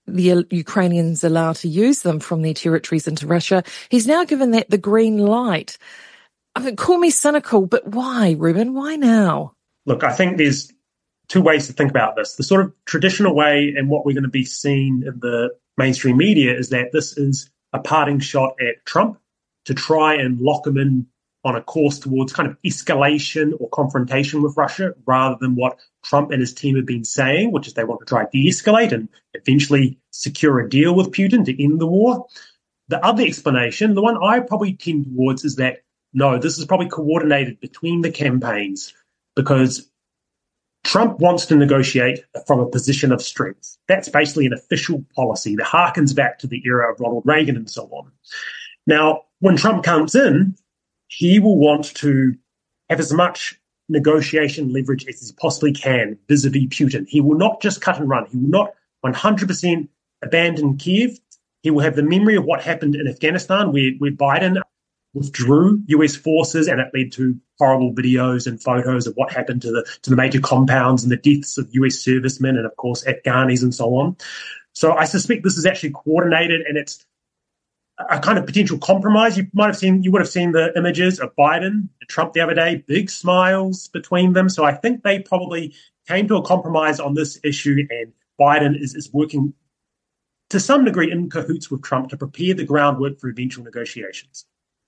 the Ukrainians allowed to use them from their territories into Russia. He's now given that the green light. I mean, call me cynical, but why, Ruben? Why now? Look, I think there's two ways to think about this. The sort of traditional way and what we're going to be seeing in the mainstream media is that this is a parting shot at Trump to try and lock him in on a course towards kind of escalation or confrontation with Russia, rather than what Trump and his team have been saying, which is they want to try to de-escalate and eventually secure a deal with Putin to end the war. The other explanation, the one I probably tend towards, is that, no, this is probably coordinated between the campaigns because Trump wants to negotiate from a position of strength. That's basically an official policy that harkens back to the era of Ronald Reagan and so on. Now, when Trump comes in, he will want to have as much negotiation leverage as he possibly can vis-a-vis Putin. He will not just cut and run. He will not 100% abandon Kiev. He will have the memory of what happened in Afghanistan, where Biden withdrew US forces, and it led to horrible videos and photos of what happened to the major compounds and the deaths of US servicemen and, of course, Afghanis and so on. So I suspect this is actually coordinated, and it's a kind of potential compromise. You would have seen the images of Biden and Trump the other day, big smiles between them. So I think they probably came to a compromise on this issue, and Biden is working to some degree in cahoots with Trump to prepare the groundwork for eventual negotiations.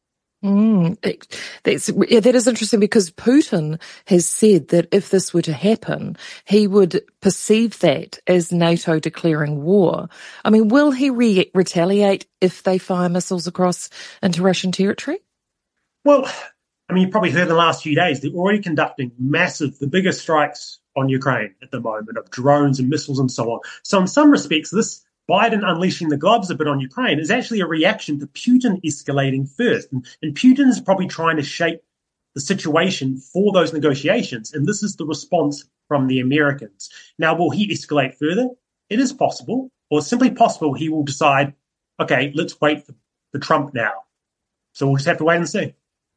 That is interesting, because Putin has said that if this were to happen, he would perceive that as NATO declaring war. I mean, will he retaliate if they fire missiles across into Russian territory? Well, I mean, you've probably heard in the last few days, they're already conducting the biggest strikes on Ukraine at the moment, of drones and missiles and so on. So in some respects, this Biden unleashing the gloves a bit on Ukraine is actually a reaction to Putin escalating first. And Putin is probably trying to shape the situation for those negotiations. And this is the response from the Americans. Now, will he escalate further? It is possible, or simply possible he will decide, okay, let's wait for Trump now. So we'll just have to wait and see.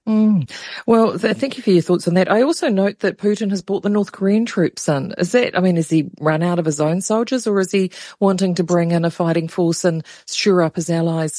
Well, thank you for your thoughts on that. I also note that Putin has brought the North Korean troops in. Has he run out of his own soldiers, or is he wanting to bring in a fighting force and shore up his allies,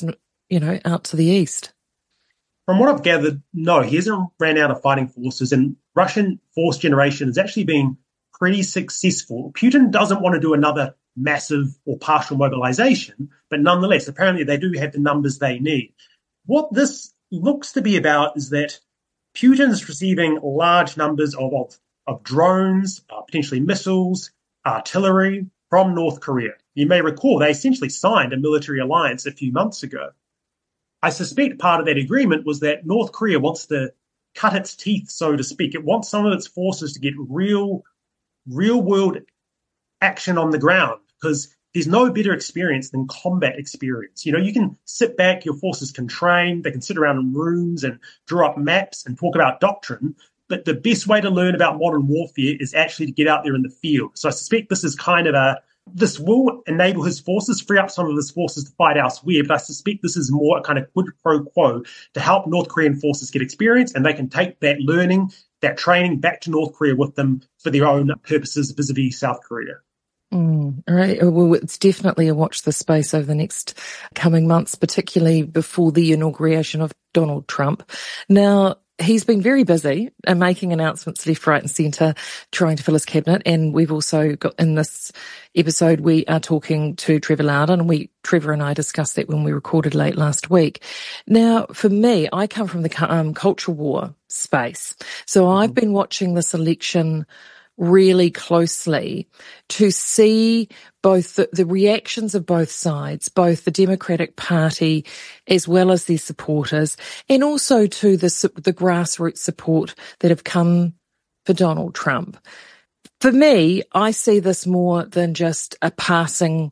out to the east? From what I've gathered, no, he hasn't ran out of fighting forces, and Russian force generation has actually been pretty successful. Putin doesn't want to do another massive or partial mobilization, but nonetheless, apparently they do have the numbers they need. What this looks to be about is that Putin's receiving large numbers of drones, potentially missiles, artillery from North Korea. You may recall they essentially signed a military alliance a few months ago. I suspect part of that agreement was that North Korea wants to cut its teeth, so to speak. It wants some of its forces to get real world action on the ground, because there's no better experience than combat experience. You can sit back, your forces can train, they can sit around in rooms and draw up maps and talk about doctrine. But the best way to learn about modern warfare is actually to get out there in the field. So I suspect this is this will enable his forces, free up some of his forces to fight elsewhere. But I suspect this is more a kind of quid pro quo to help North Korean forces get experience, and they can take that learning, that training back to North Korea with them for their own purposes vis-a-vis South Korea. All right. Well, it's definitely a watch this space over the next coming months, particularly before the inauguration of Donald Trump. Now, he's been very busy and making announcements left, right and centre, trying to fill his cabinet. And we've also got, in this episode, we are talking to Trevor Loudon, and Trevor and I discussed that when we recorded late last week. Now, for me, I come from the culture war space. So I've been watching this election really closely to see both the reactions of both sides, both the Democratic Party as well as their supporters, and also to the grassroots support that have come for Donald Trump. For me, I see this more than just a passing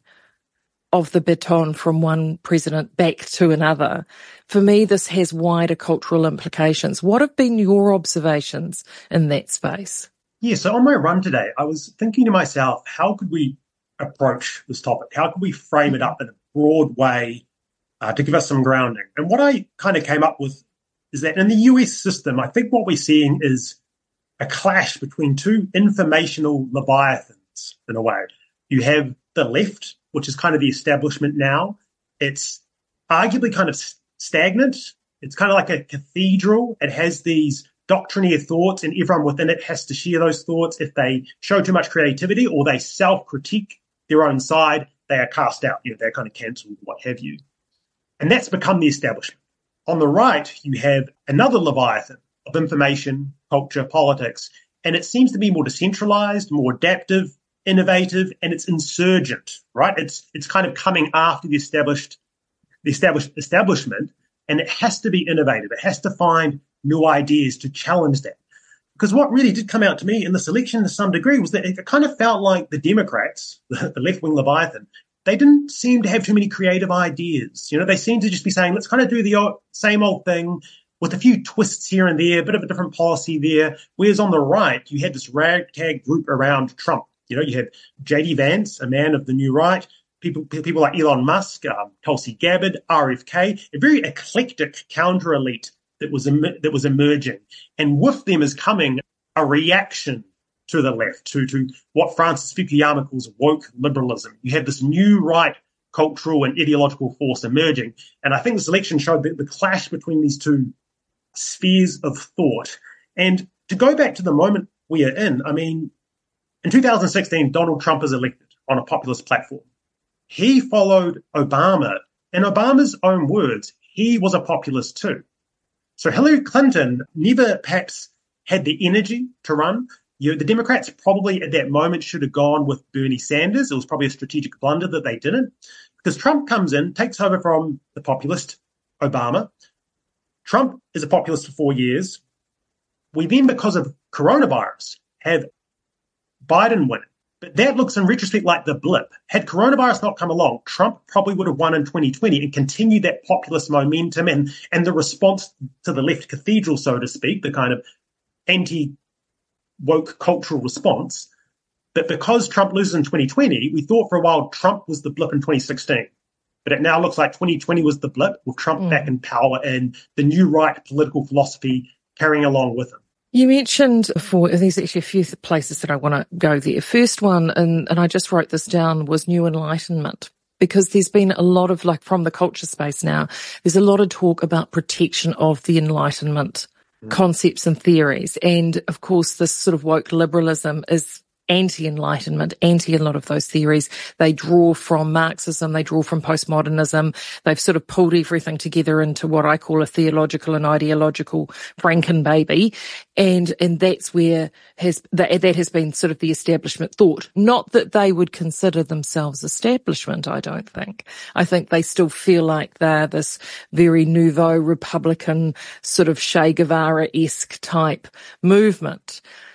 of the baton from one president back to another. For me, this has wider cultural implications. What have been your observations in that space? Yeah, so on my run today, I was thinking to myself, how could we approach this topic? How could we frame it up in a broad way to give us some grounding? And what I kind of came up with is that in the US system, I think what we're seeing is a clash between two informational leviathans, in a way. You have the left, which is kind of the establishment now, it's arguably kind of stagnant. It's kind of like a cathedral. It has these doctrinaire thoughts, and everyone within it has to share those thoughts. If they show too much creativity or they self-critique their own side, they are cast out. They're kind of cancelled, what have you. And that's become the establishment. On the right, you have another Leviathan of information, culture, politics, and it seems to be more decentralized, more adaptive, innovative, and it's insurgent, right? It's kind of coming after the established establishment, and it has to be innovative. It has to find new ideas to challenge that. Because what really did come out to me in this election to some degree was that it kind of felt like the Democrats, the left-wing Leviathan, they didn't seem to have too many creative ideas. They seemed to just be saying, let's kind of do the same old thing with a few twists here and there, a bit of a different policy there. Whereas on the right, you had this ragtag group around Trump. You had J.D. Vance, a man of the new right, people like Elon Musk, Tulsi Gabbard, RFK, a very eclectic counter-elite that was emerging. And with them is coming a reaction to the left, to what Francis Fukuyama calls woke liberalism. You have this new right cultural and ideological force emerging. And I think this election showed the clash between these two spheres of thought. And to go back to the moment we are in, I mean, in 2016, Donald Trump is elected on a populist platform. He followed Obama. In Obama's own words, he was a populist too. So Hillary Clinton never perhaps had the energy to run. The Democrats probably at that moment should have gone with Bernie Sanders. It was probably a strategic blunder that they didn't, because Trump comes in, takes over from the populist Obama. Trump is a populist for 4 years. We then, because of coronavirus, have Biden winning. But that looks in retrospect like the blip. Had coronavirus not come along, Trump probably would have won in 2020 and continued that populist momentum and the response to the left cathedral, so to speak, the kind of anti-woke cultural response. But because Trump loses in 2020, we thought for a while Trump was the blip in 2016. But it now looks like 2020 was the blip with Trump back in power and the new right political philosophy carrying along with him. You mentioned before, there's actually a few places that I want to go there. First one, and I just wrote this down, was New Enlightenment. Because there's been a lot of, from the culture space now, there's a lot of talk about protection of the Enlightenment concepts and theories. And of course, this sort of woke liberalism is anti-Enlightenment, anti a lot of those theories. They draw from Marxism, they draw from postmodernism. They've sort of pulled everything together into what I call a theological and ideological Frankenbaby. And that's where that has been sort of the establishment thought. Not that they would consider themselves establishment, I don't think. I think they still feel like they're this very nouveau Republican sort of Che Guevara-esque type movement.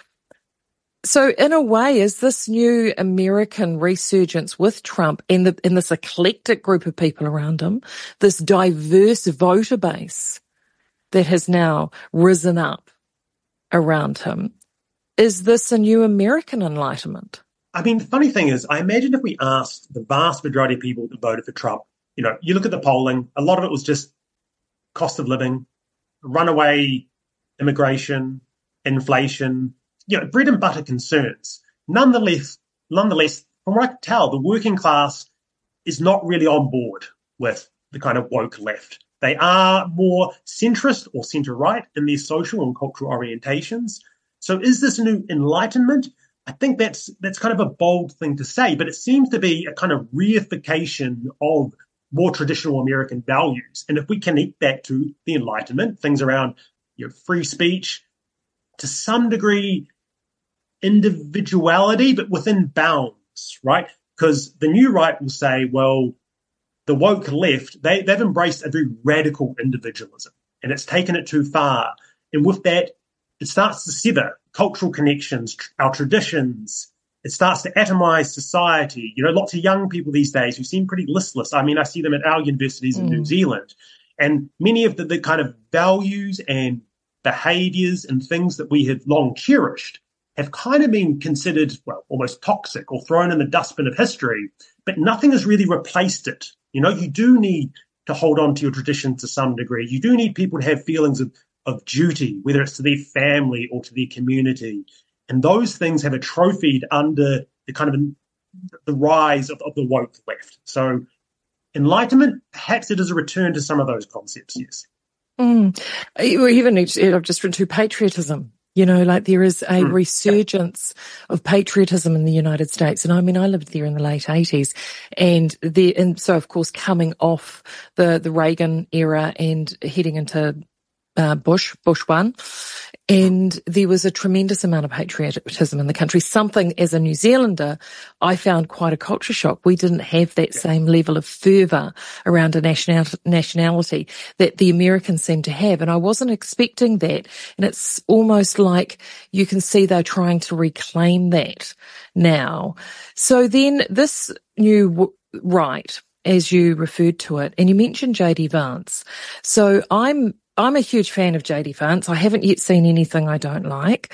So in a way, is this new American resurgence with Trump and this eclectic group of people around him, this diverse voter base that has now risen up around him, is this a new American Enlightenment? I mean, the funny thing is, I imagine if we asked the vast majority of people that voted for Trump, you look at the polling, a lot of it was just cost of living, runaway immigration, inflation, bread and butter concerns. Nonetheless, from what I can tell, the working class is not really on board with the kind of woke left. They are more centrist or centre-right in their social and cultural orientations. So is this a new enlightenment? I think that's kind of a bold thing to say, but it seems to be a kind of reification of more traditional American values. And if we connect that to the Enlightenment, things around free speech, to some degree, individuality, but within bounds, right? Because the new right will say, well, the woke left, they've embraced a very radical individualism, and it's taken it too far. And with that, it starts to sever cultural connections, our traditions. It starts to atomize society. Lots of young people these days who seem pretty listless. I mean, I see them at our universities in New Zealand, and many of the kind of values and behaviors and things that we have long cherished have kind of been considered, almost toxic or thrown in the dustbin of history, but nothing has really replaced it. You do need to hold on to your tradition to some degree. You do need people to have feelings of duty, whether it's to their family or to their community. And those things have atrophied under the kind of the rise of the woke left. So Enlightenment, perhaps it is a return to some of those concepts, yes. Even I've just written to patriotism. Like there is a resurgence of patriotism in the United States. And I mean, I lived there in the late 80s and so of course coming off the Reagan era and heading into Bush 1, and there was a tremendous amount of patriotism in the country, something as a New Zealander I found quite a culture shock. We didn't have that same level of fervour around a nationality that the Americans seem to have, and I wasn't expecting that, and it's almost like you can see they're trying to reclaim that now. So then this new right, as you referred to it, and you mentioned J.D. Vance. So I'm a huge fan of J.D. Vance. I haven't yet seen anything I don't like.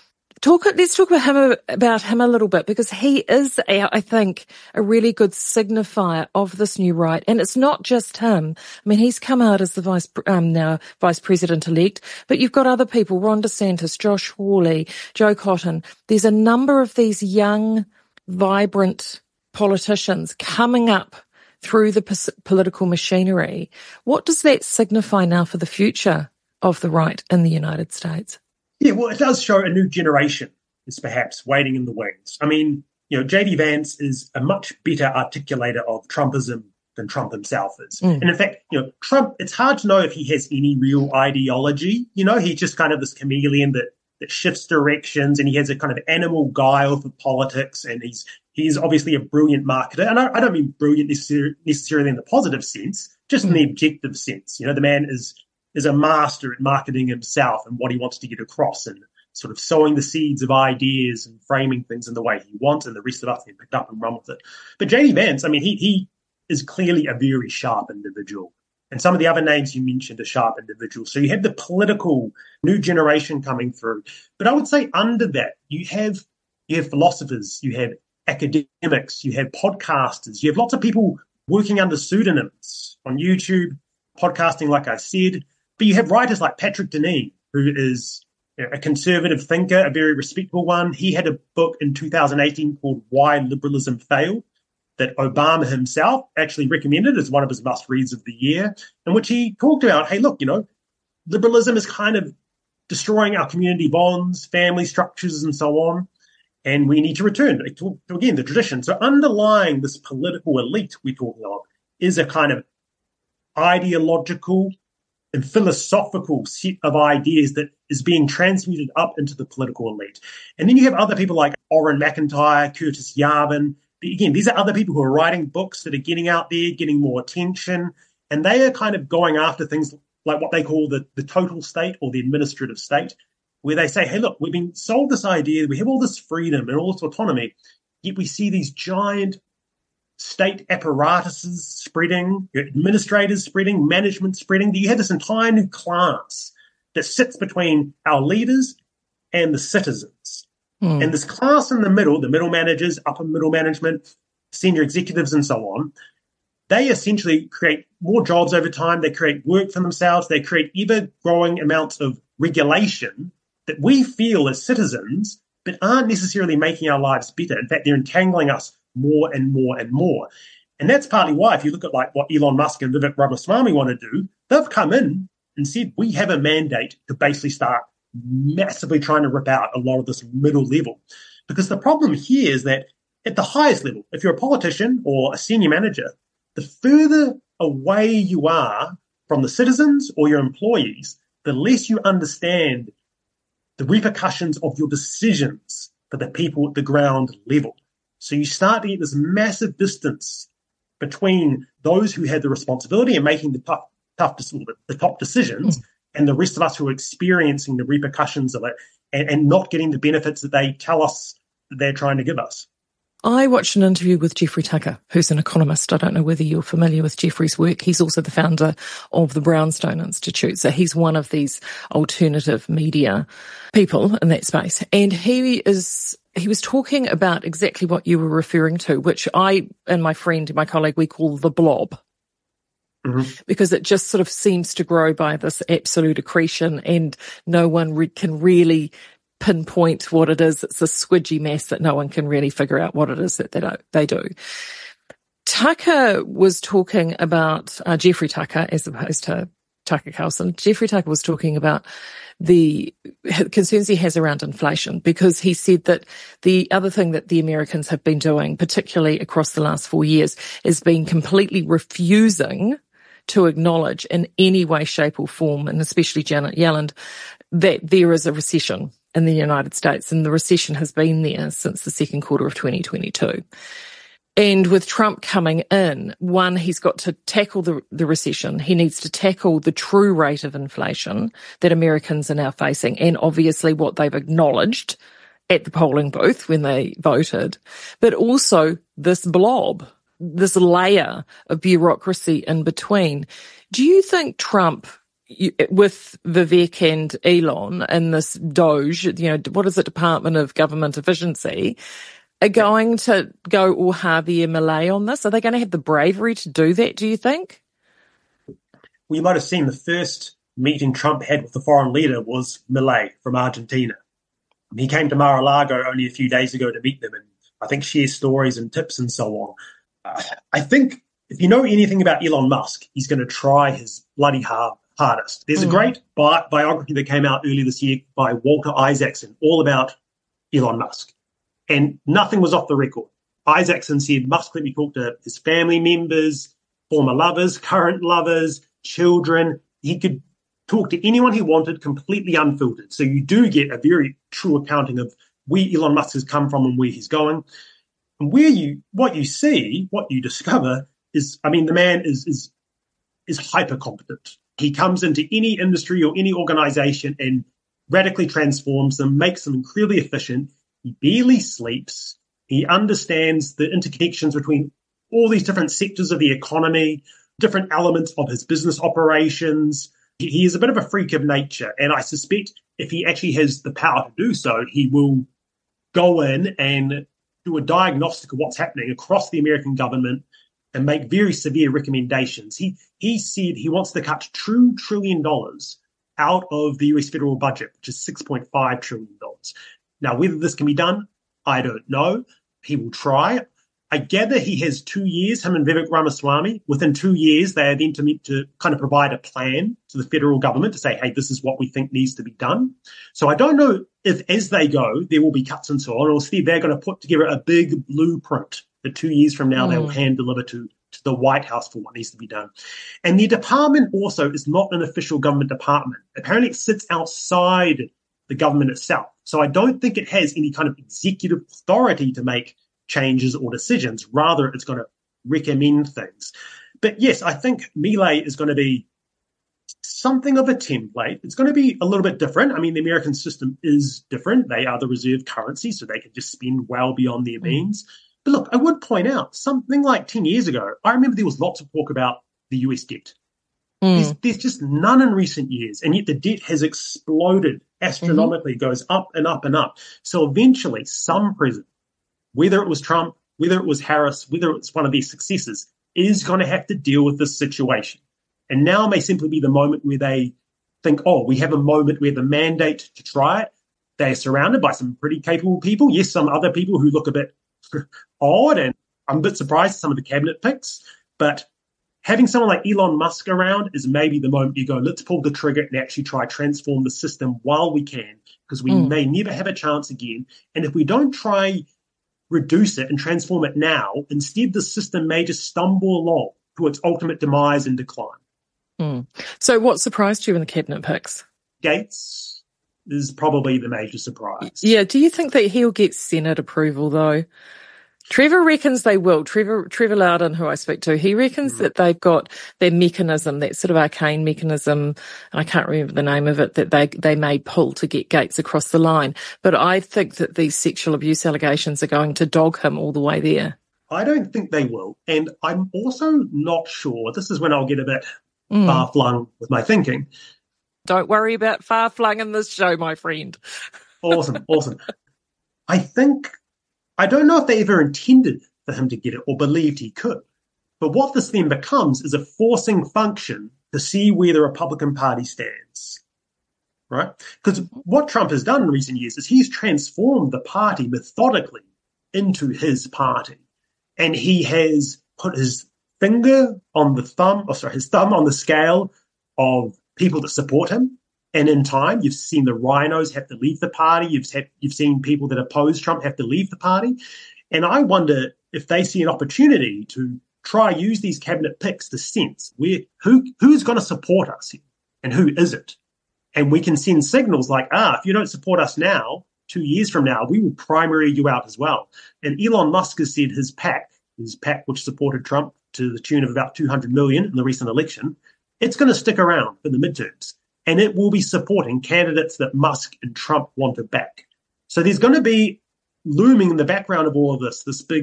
Let's talk about him a little bit, because he is, I think, a really good signifier of this new right. And it's not just him. I mean, he's come out as the vice president-elect, but you've got other people, Ron DeSantis, Josh Hawley, Joe Cotton. There's a number of these young, vibrant politicians coming up through the political machinery. What does that signify now for the future of the right in the United States? Yeah, well, it does show a new generation is perhaps waiting in the wings. I mean, J.D. Vance is a much better articulator of Trumpism than Trump himself is. And in fact, Trump, it's hard to know if he has any real ideology. He's just kind of this chameleon that shifts directions, and he has a kind of animal guile for politics, and he's obviously a brilliant marketer. And I don't mean brilliant necessarily in the positive sense, just in the objective sense. The man is a master at marketing himself and what he wants to get across, and sort of sowing the seeds of ideas and framing things in the way he wants, and the rest of us can pick up and run with it. But J.D. Vance, I mean, he is clearly a very sharp individual. And some of the other names you mentioned are sharp individuals. So you have the political new generation coming through. But I would say under that, you have philosophers, you have academics, you have podcasters, you have lots of people working under pseudonyms on YouTube, podcasting, like I said. But you have writers like Patrick Deneen, who is a conservative thinker, a very respectable one. He had a book in 2018 called Why Liberalism Failed, that Obama himself actually recommended as one of his must-reads of the year, in which he talked about, hey, look, liberalism is kind of destroying our community bonds, family structures, and so on, and we need to return to again, the tradition. So underlying this political elite we're talking of is a kind of ideological and philosophical set of ideas that is being transmuted up into the political elite. And then you have other people like Oren McIntyre, Curtis Yarvin. Again, these are other people who are writing books that are getting out there, getting more attention, and they are kind of going after things like what they call the total state or the administrative state, where they say, hey, look, we've been sold this idea, we have all this freedom and all this autonomy, yet we see these giant state apparatuses spreading, administrators spreading, management spreading. You have this entire new class that sits between our leaders and the citizens. And this class in the middle managers, upper middle management, senior executives, and so on, they essentially create more jobs over time. They create work for themselves. They create ever-growing amounts of regulation that we feel as citizens, but aren't necessarily making our lives better. In fact, they're entangling us more and more and more. And that's partly why, if you look at like what Elon Musk and Vivek Ramaswamy want to do, they've come in and said, we have a mandate to basically start massively trying to rip out a lot of this middle level. Because the problem here is that at the highest level, if you're a politician or a senior manager, the further away you are from the citizens or your employees, the less you understand the repercussions of your decisions for the people at the ground level. So you start to get this massive distance between those who had the responsibility and making the top decisions and the rest of us who are experiencing the repercussions of it and not getting the benefits that they tell us that they're trying to give us. I watched an interview with Jeffrey Tucker, who's an economist. I don't know whether you're familiar with Jeffrey's work. He's also the founder of the Brownstone Institute. So he's one of these alternative media people in that space. And he was talking about exactly what you were referring to, which I and my colleague, we call the blob. Because it just sort of seems to grow by this absolute accretion, and no one can really pinpoint what it is. It's a squidgy mess that no one can really figure out what it is that they do. Tucker was talking about, Jeffrey Tucker, as opposed to Tucker Carlson. Jeffrey Tucker was talking about the concerns he has around inflation, because he said that the other thing that the Americans have been doing, particularly across the last 4 years, is been completely refusing to acknowledge in any way, shape or form, and especially Janet Yellen, that there is a recession in the United States, and the recession has been there since the second quarter of 2022. And with Trump coming in, one, he's got to tackle the recession. He needs to tackle the true rate of inflation that Americans are now facing, and obviously what they've acknowledged at the polling booth when they voted, but also this blob, this layer of bureaucracy in between. Do you think Trump, with Vivek and Elon and this DOGE, what is it, Department of Government Efficiency, are going to go all Javier Milei on this? Are they going to have the bravery to do that, do you think? Well, you might have seen the first meeting Trump had with the foreign leader was Milei from Argentina. He came to Mar-a-Lago only a few days ago to meet them and I think share stories and tips and so on. I think if you know anything about Elon Musk, he's going to try his bloody hardest. There's a great biography that came out earlier this year by Walter Isaacson, all about Elon Musk. And nothing was off the record. Isaacson said Musk let me talk to his family members, former lovers, current lovers, children. He could talk to anyone he wanted, completely unfiltered. So you do get a very true accounting of where Elon Musk has come from and where he's going. And what you discover is, the man is hyper competent. He comes into any industry or any organization and radically transforms them, makes them incredibly efficient. He barely sleeps. He understands the interconnections between all these different sectors of the economy, different elements of his business operations. He is a bit of a freak of nature. And I suspect if he actually has the power to do so, he will go in and do a diagnostic of what's happening across the American government and make very severe recommendations. He said he wants to cut $2 trillion out of the US federal budget, which is $6.5 trillion. Now, whether this can be done, I don't know. He will try. I gather he has 2 years, him and Vivek Ramaswamy. Within 2 years, they are then meant to kind of provide a plan to the federal government to say, hey, this is what we think needs to be done. So I don't know if as they go, there will be cuts and so on, or instead they're going to put together a big blueprint that 2 years from now they will hand deliver to the White House for what needs to be done. And the department also is not an official government department. Apparently it sits outside the government itself. So I don't think it has any kind of executive authority to make changes or decisions. Rather, it's going to recommend things. But yes, I think Milei is going to be something of a template. It's going to be a little bit different. The American system is different. They are the reserve currency, so they can just spend well beyond their means. But look, I would point out something like 10 years ago, I remember there was lots of talk about the US debt. There's just none in recent years, and yet the debt has exploded astronomically, goes up and up and up. So eventually some president, whether it was Trump, whether it was Harris, whether it's one of their successors, is going to have to deal with this situation. And now may simply be the moment where they think, we have a moment where the mandate to try it. They're surrounded by some pretty capable people. Yes, some other people who look a bit odd, and I'm a bit surprised at some of the cabinet picks, but having someone like Elon Musk around is maybe the moment you go, let's pull the trigger and actually try transform the system while we can, because we may never have a chance again. And if we don't try reduce it and transform it now, instead the system may just stumble along to its ultimate demise and decline. So what surprised you in the cabinet picks? Gates is probably the major surprise. Yeah, do you think that he'll get Senate approval though? Trevor reckons they will. Trevor Loudon, who I speak to, he reckons that they've got their mechanism, that sort of arcane mechanism, I can't remember the name of it, that they may pull to get Gates across the line. But I think that these sexual abuse allegations are going to dog him all the way there. I don't think they will. And I'm also not sure, this is when I'll get a bit far-flung with my thinking. Don't worry about far-flung in this show, my friend. Awesome. I don't know if they ever intended for him to get it or believed he could. But what this then becomes is a forcing function to see where the Republican Party stands. right? Because what Trump has done in recent years is he's transformed the party methodically into his party. And he has put his thumb on the scale of people that support him. And in time, you've seen the rhinos have to leave the party. You've seen people that oppose Trump have to leave the party. And I wonder if they see an opportunity to try use these cabinet picks to sense who's going to support us and who isn't. And we can send signals like, if you don't support us now, 2 years from now, we will primary you out as well. And Elon Musk has said his PAC, which supported Trump to the tune of about 200 million in the recent election, it's going to stick around for the midterms. And it will be supporting candidates that Musk and Trump want to back. So there's going to be looming in the background of all of this big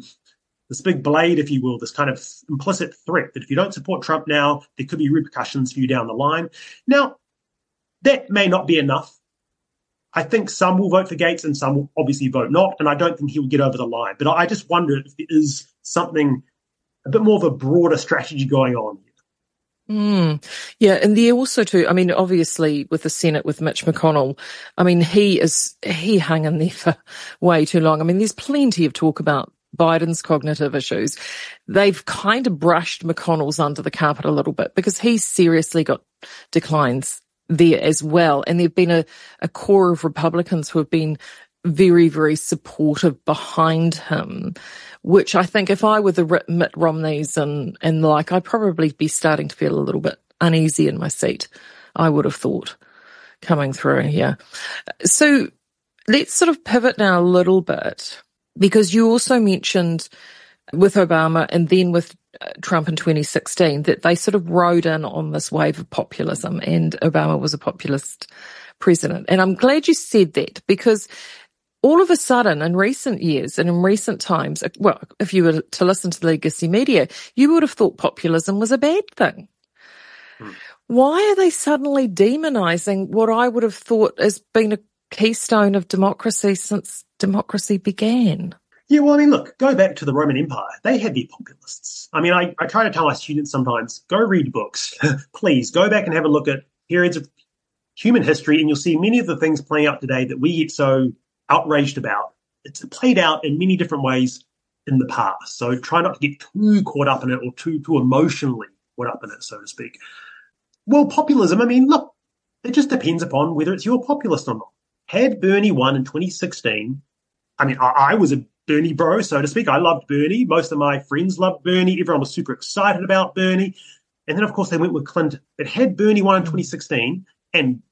blade, if you will, this kind of implicit threat that if you don't support Trump now, there could be repercussions for you down the line. Now, that may not be enough. I think some will vote for Gates and some will obviously vote not, and I don't think he will get over the line. But I just wonder if there is something, a bit more of a broader strategy going on here. Yeah, and there also too, I mean, obviously with the Senate, with Mitch McConnell, I mean, he hung in there for way too long. I mean, there's plenty of talk about Biden's cognitive issues. They've kind of brushed McConnell's under the carpet a little bit because he's seriously got declines there as well. And there've been a core of Republicans who have been very, very supportive behind him, which I think if I were the Mitt Romneys and like, I'd probably be starting to feel a little bit uneasy in my seat, I would have thought, coming through here. So let's sort of pivot now a little bit, because you also mentioned with Obama and then with Trump in 2016 that they sort of rode in on this wave of populism, and Obama was a populist president. And I'm glad you said that, because all of a sudden in recent years and in recent times, well, if you were to listen to the legacy media, you would have thought populism was a bad thing. Why are they suddenly demonizing what I would have thought has been a keystone of democracy since democracy began? Yeah, well, I mean, look, go back to the Roman Empire. They had their populists. I mean, I try to tell my students sometimes, go read books. Please, go back and have a look at periods of human history, and you'll see many of the things playing out today that we get so outraged about. It's played out in many different ways in the past. So try not to get too caught up in it or too emotionally caught up in it, so to speak. Well, populism, I mean, look, it just depends upon whether it's your populist or not. Had Bernie won in 2016, I mean, I was a Bernie bro, so to speak. I loved Bernie. Most of my friends loved Bernie. Everyone was super excited about Bernie. And then, of course, they went with Clinton. But had Bernie won in 2016 and,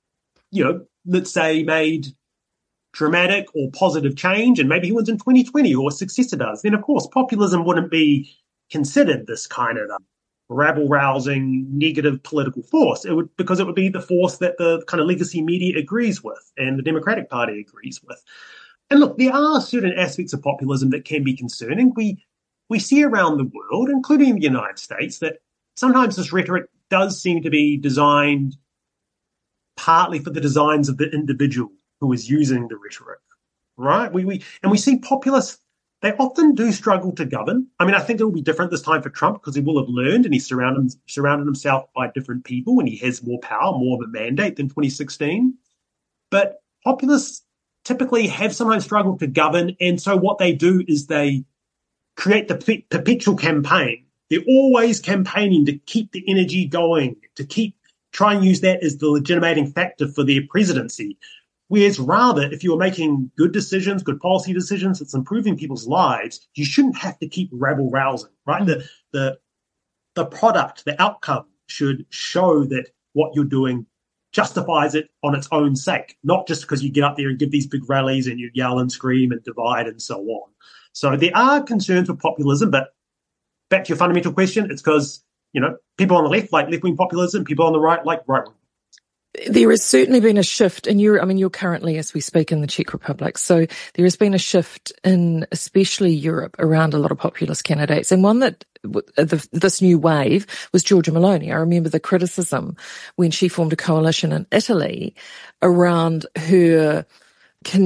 let's say made dramatic or positive change, and maybe he wins in 2020 or a successor does, then, of course, populism wouldn't be considered this kind of rabble-rousing, negative political force. Because it would be the force that the kind of legacy media agrees with and the Democratic Party agrees with. And look, there are certain aspects of populism that can be concerning. We see around the world, including the United States, that sometimes this rhetoric does seem to be designed partly for the designs of the individual who is using the rhetoric, right? We see populists, they often do struggle to govern. I mean, I think it will be different this time for Trump because he will have learned and he's surrounded himself by different people and he has more power, more of a mandate than 2016. But populists typically have sometimes struggled to govern, and so what they do is they create the perpetual campaign. They're always campaigning to keep the energy going, to try and use that as the legitimating factor for their presidency. Whereas rather, if you're making good decisions, good policy decisions, it's improving people's lives, you shouldn't have to keep rabble-rousing, right? The product, the outcome should show that what you're doing justifies it on its own sake, not just because you get up there and give these big rallies and you yell and scream and divide and so on. So there are concerns with populism, but back to your fundamental question, it's because, people on the left like left-wing populism, people on the right like right-wing. There has certainly been a shift, and you're currently, as we speak, in the Czech Republic. So there has been a shift in especially Europe around a lot of populist candidates. And one that this new wave was Giorgia Meloni. I remember the criticism when she formed a coalition in Italy around her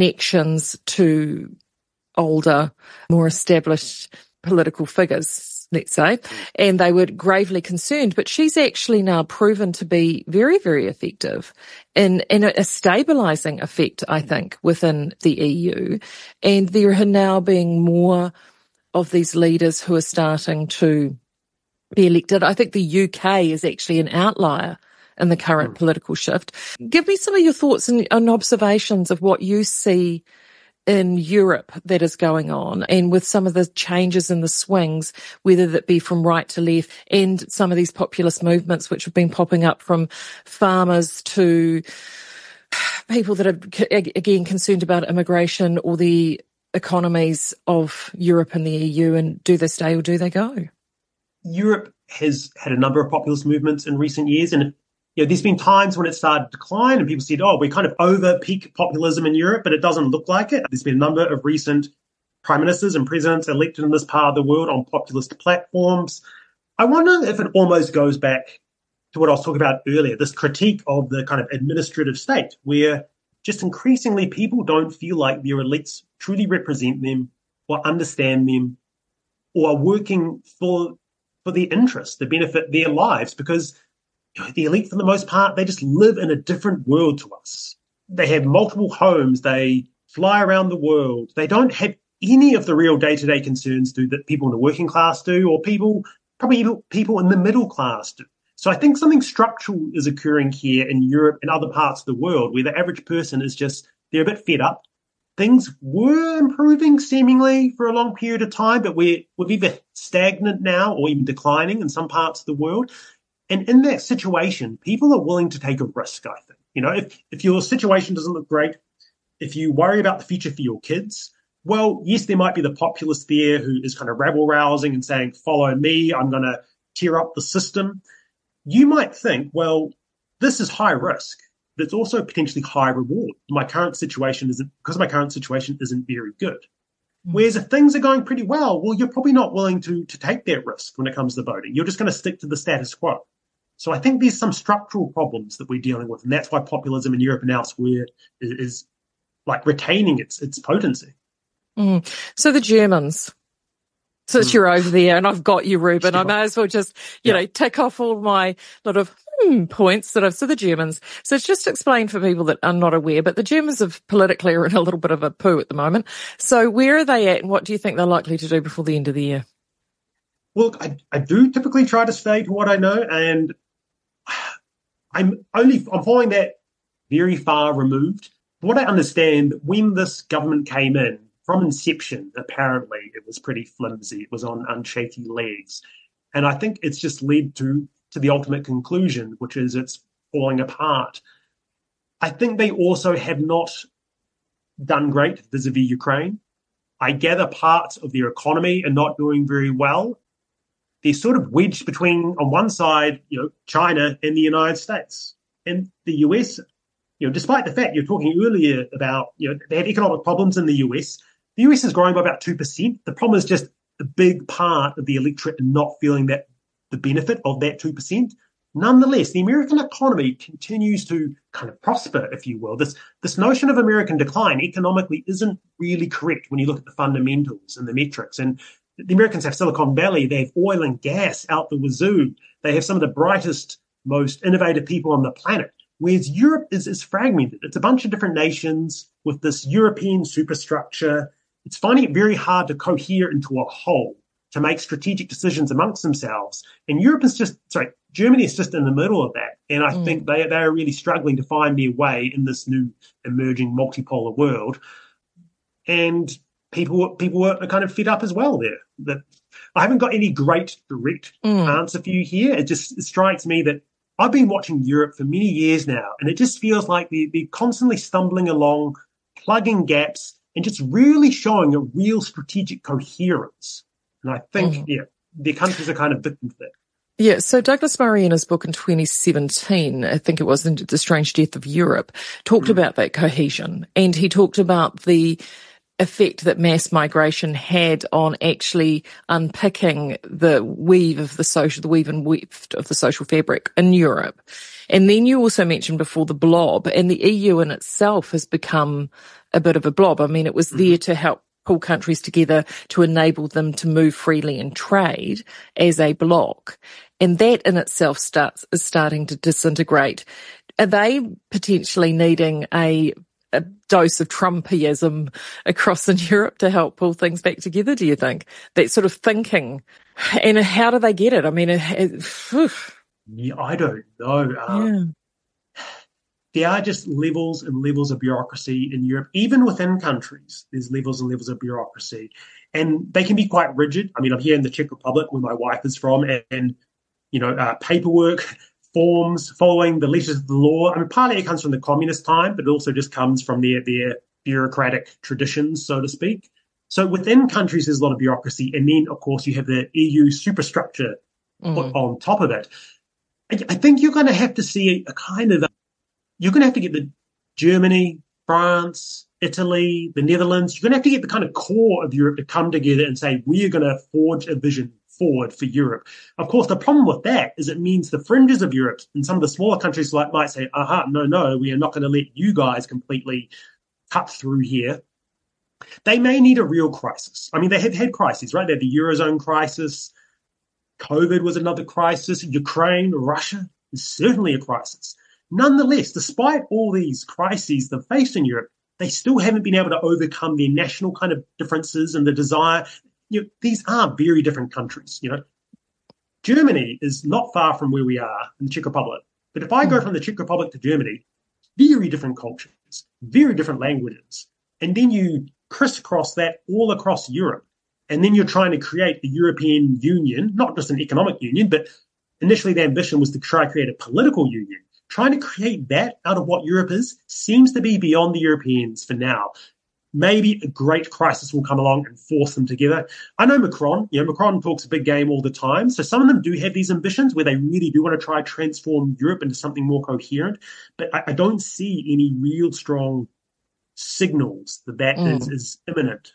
connections to older, more established political figures let's say, and they were gravely concerned. But she's actually now proven to be very, very effective in a stabilising effect, I think, within the EU. And there are now being more of these leaders who are starting to be elected. I think the UK is actually an outlier in the current political shift. Give me some of your thoughts and observations of what you see in Europe that is going on, and with some of the changes in the swings, whether that be from right to left, and some of these populist movements which have been popping up, from farmers to people that are, again, concerned about immigration or the economies of Europe and the EU, and do they stay or do they go? Europe has had a number of populist movements in recent years, and there's been times when it started to decline and people said, we're kind of over peak populism in Europe, but it doesn't look like it. There's been a number of recent prime ministers and presidents elected in this part of the world on populist platforms. I wonder if it almost goes back to what I was talking about earlier, this critique of the kind of administrative state, where just increasingly people don't feel like their elites truly represent them or understand them or are working for their interests, to benefit their lives, because the elite, for the most part, they just live in a different world to us. They have multiple homes. They fly around the world. They don't have any of the real day-to-day concerns that people in the working class do, or probably even people in the middle class do. So I think something structural is occurring here in Europe and other parts of the world, where the average person is just, they're a bit fed up. Things were improving seemingly for a long period of time, but we're either stagnant now or even declining in some parts of the world. And in that situation, people are willing to take a risk, I think. If your situation doesn't look great, if you worry about the future for your kids, well, yes, there might be the populist there who is kind of rabble-rousing and saying, follow me, I'm going to tear up the system. You might think, well, this is high risk, but it's also potentially high reward. My current situation isn't very good. Whereas if things are going pretty well, you're probably not willing to take that risk when it comes to voting. You're just going to stick to the status quo. So I think there's some structural problems that we're dealing with, and that's why populism in Europe and elsewhere is like retaining its potency. So the Germans, since you're over there and I've got you, Ruben, I may as well just, tick off all my lot of points so the Germans. So it's just explain for people that are not aware, but the Germans have politically are in a little bit of a poo at the moment. So where are they at, and what do you think they're likely to do before the end of the year? Well, I do typically try to stay to what I know, and I'm following that very far removed. From what I understand, when this government came in, from inception, apparently it was pretty flimsy. It was on unshaky legs. And I think it's just led to the ultimate conclusion, which is it's falling apart. I think they also have not done great vis-a-vis Ukraine. I gather parts of their economy are not doing very well. They're sort of wedged between, on one side, China and the United States. And the US, despite the fact you're talking earlier about, they have economic problems in the US. The US is growing by about 2%. The problem is just a big part of the electorate not feeling that the benefit of that 2%. Nonetheless, the American economy continues to kind of prosper, if you will. This notion of American decline economically isn't really correct when you look at the fundamentals and the metrics. And the Americans have Silicon Valley. They have oil and gas out the wazoo. They have some of the brightest, most innovative people on the planet. Whereas Europe is fragmented. It's a bunch of different nations with this European superstructure. It's finding it very hard to cohere into a whole, to make strategic decisions amongst themselves. And Germany is just in the middle of that. And I think they are really struggling to find their way in this new emerging multipolar world. And people are kind of fed up as well there. That I haven't got any great direct answer for you here. It strikes me that I've been watching Europe for many years now, and it just feels like they're constantly stumbling along, plugging gaps, and just really showing a real strategic coherence. And I think, their countries are kind of victim to that. Yeah, so Douglas Murray in his book in 2017, I think it was The Strange Death of Europe, talked about that cohesion. And he talked about the effect that mass migration had on actually unpicking the weave and weft of the social fabric in Europe. And then you also mentioned before the blob, and the EU in itself has become a bit of a blob. I mean, it was there to help pull countries together to enable them to move freely and trade as a bloc. And that in itself is starting to disintegrate. Are they potentially needing a dose of Trumpism across in Europe to help pull things back together, do you think? That sort of thinking. And how do they get it? I mean, yeah, I don't know. There are just levels and levels of bureaucracy in Europe. Even within countries, there's levels and levels of bureaucracy. And they can be quite rigid. I mean, I'm here in the Czech Republic where my wife is from, and paperwork, forms, following the letters of the law. I mean, partly it comes from the communist time, but it also just comes from their bureaucratic traditions, so to speak. So within countries, there's a lot of bureaucracy. And then, of course, you have the EU superstructure put on top of it. I think you're going to have to see you're going to have to get the Germany, France, Italy, the Netherlands. You're going to have to get the kind of core of Europe to come together and say, we are going to forge a vision forward for Europe. Of course, the problem with that is it means the fringes of Europe and some of the smaller countries might say, no, we are not going to let you guys completely cut through here. They may need a real crisis. I mean, they have had crises, right? They had the Eurozone crisis. COVID was another crisis. Ukraine, Russia is certainly a crisis. Nonetheless, despite all these crises they've faced in Europe, they still haven't been able to overcome their national kind of differences and the desire. These are very different countries. Germany is not far from where we are in the Czech Republic. But if I go from the Czech Republic to Germany, very different cultures, very different languages. And then you crisscross that all across Europe. And then you're trying to create the European Union, not just an economic union, but initially the ambition was to try to create a political union. Trying to create that out of what Europe is seems to be beyond the Europeans for now. Maybe a great crisis will come along and force them together. I know Macron, Macron talks a big game all the time. So some of them do have these ambitions where they really do want to try to transform Europe into something more coherent. But I don't see any real strong signals that is imminent.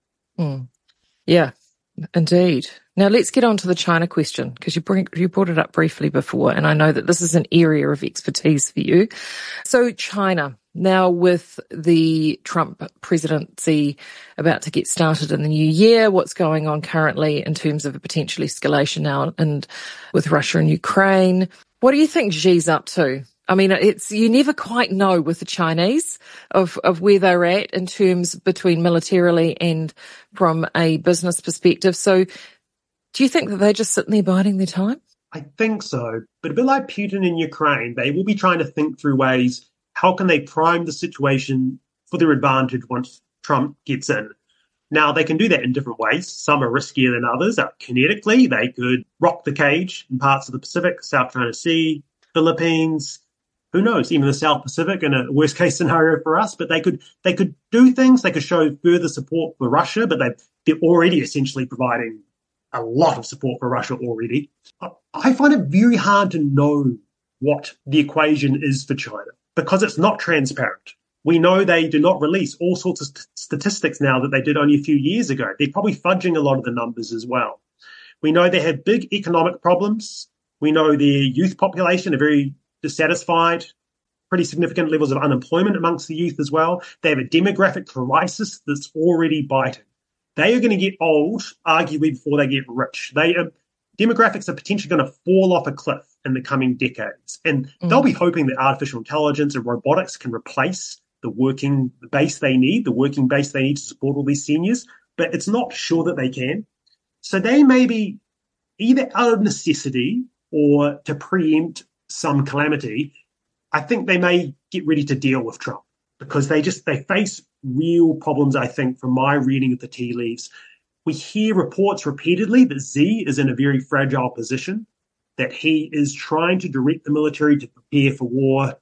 Yeah, indeed. Now let's get on to the China question, because you brought it up briefly before, and I know that this is an area of expertise for you. So China, now with the Trump presidency about to get started in the new year, what's going on currently in terms of a potential escalation now and with Russia and Ukraine? What do you think Xi's up to? I mean, you never quite know with the Chinese of where they're at in terms between militarily and from a business perspective. So do you think that they're just sitting there biding their time? I think so. But a bit like Putin in Ukraine, they will be trying to think through ways, how can they prime the situation for their advantage once Trump gets in? Now, they can do that in different ways. Some are riskier than others. Kinetically, they could rock the cage in parts of the Pacific, South China Sea, Philippines, who knows, even the South Pacific in a worst-case scenario for us. But they could do things. They could show further support for Russia, but they're already essentially providing a lot of support for Russia already. I find it very hard to know what the equation is for China because it's not transparent. We know they do not release all sorts of statistics now that they did only a few years ago. They're probably fudging a lot of the numbers as well. We know they have big economic problems. We know their youth population are very dissatisfied, pretty significant levels of unemployment amongst the youth as well. They have a demographic crisis that's already biting. They are going to get old, arguably, before they get rich. Demographics are potentially going to fall off a cliff in the coming decades. And they'll be hoping that artificial intelligence and robotics can replace the working base they need to support all these seniors. But it's not sure that they can. So they may be either out of necessity or to preempt some calamity. I think they may get ready to deal with Trump because they face real problems, I think, from my reading of the tea leaves. We hear reports repeatedly that Xi is in a very fragile position, that he is trying to direct the military to prepare for war,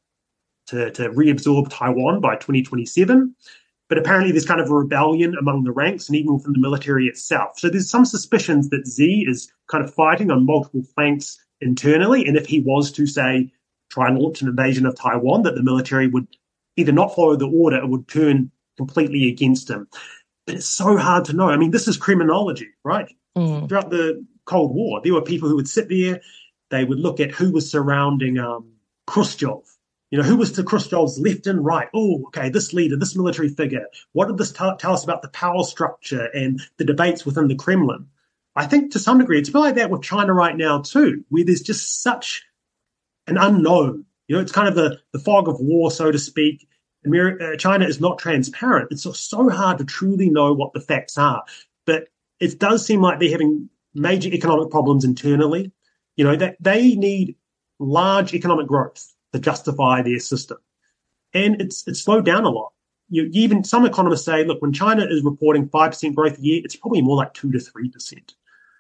to reabsorb Taiwan by 2027. But apparently there's kind of a rebellion among the ranks and even within the military itself. So there's some suspicions that Xi is kind of fighting on multiple flanks internally. And if he was to, say, try and launch an invasion of Taiwan, that the military would either not follow the order or would turn completely against him. But it's so hard to know. I mean, this is criminology, right? Throughout the Cold War, there were people who would sit there, they would look at who was surrounding Khrushchev, Who was to Khrushchev's left and right? Oh, okay, this leader, this military figure. What did this tell us about the power structure and the debates within the Kremlin? I think to some degree it's a bit like that with China right now too, where there's just such an unknown. It's kind of the fog of war, so to speak. China is not transparent. It's so hard to truly know what the facts are. But it does seem like they're having major economic problems internally. That they need large economic growth to justify their system. And it's slowed down a lot. Even some economists say, look, when China is reporting 5% growth a year, it's probably more like 2 to 3%.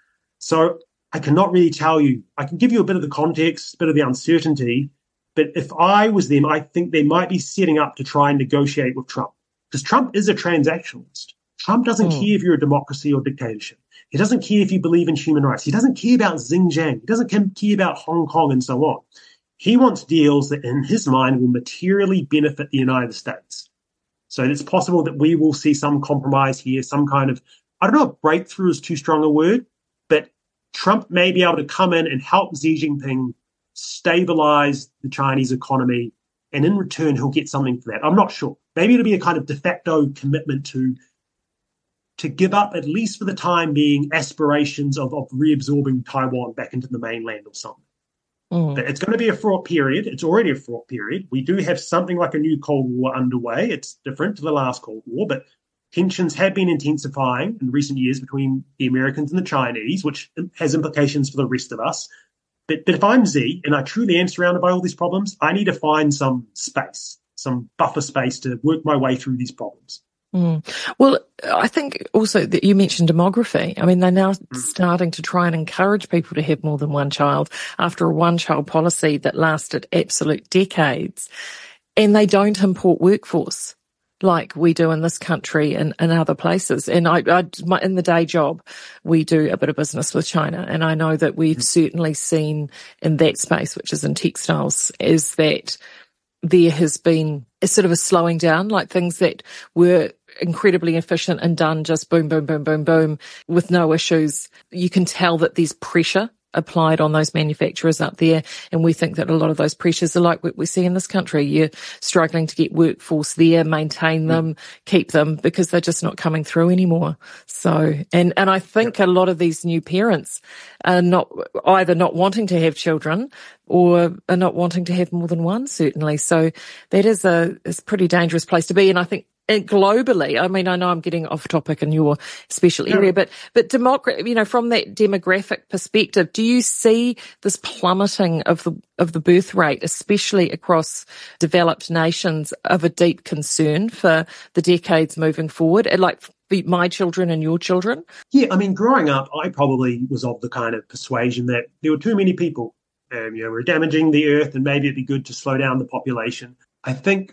So I cannot really tell you. I can give you a bit of the context, a bit of the uncertainty. But if I was them, I think they might be setting up to try and negotiate with Trump. Because Trump is a transactionalist. Trump doesn't care if you're a democracy or dictatorship. He doesn't care if you believe in human rights. He doesn't care about Xinjiang. He doesn't care about Hong Kong and so on. He wants deals that, in his mind, will materially benefit the United States. So it's possible that we will see some compromise here, some kind of, I don't know if breakthrough is too strong a word, but Trump may be able to come in and help Xi Jinping stabilize the Chinese economy, and in return, he'll get something for that. I'm not sure. Maybe it'll be a kind of de facto commitment to give up, at least for the time being, aspirations of reabsorbing Taiwan back into the mainland or something. But it's going to be a fraught period. It's already a fraught period. We do have something like a new Cold War underway. It's different to the last Cold War, but tensions have been intensifying in recent years between the Americans and the Chinese, which has implications for the rest of us. But if I'm Xi and I truly am surrounded by all these problems, I need to find some space, some buffer space to work my way through these problems. Well, I think also that you mentioned demography. I mean, they're now starting to try and encourage people to have more than one child after a one-child policy that lasted absolute decades. And they don't import workforce like we do in this country and other places. And in the day job, we do a bit of business with China. And I know that we've certainly seen in that space, which is in textiles, is that there has been a sort of a slowing down, like things that were incredibly efficient and done just boom, boom, boom, boom, boom with no issues. You can tell that there's pressure applied on those manufacturers up there. And we think that a lot of those pressures are like what we see in this country. You're struggling to get workforce there, maintain them, keep them, because they're just not coming through anymore. So, and I think a lot of these new parents are either not wanting to have children or are not wanting to have more than one, certainly. So that is a pretty dangerous place to be. And I think globally, I mean, I know I'm getting off topic in your special area, but from that demographic perspective, do you see this plummeting of the birth rate, especially across developed nations, of a deep concern for the decades moving forward, like for my children and your children? Yeah, I mean, growing up, I probably was of the kind of persuasion that there were too many people. We're damaging the earth, and maybe it'd be good to slow down the population. I think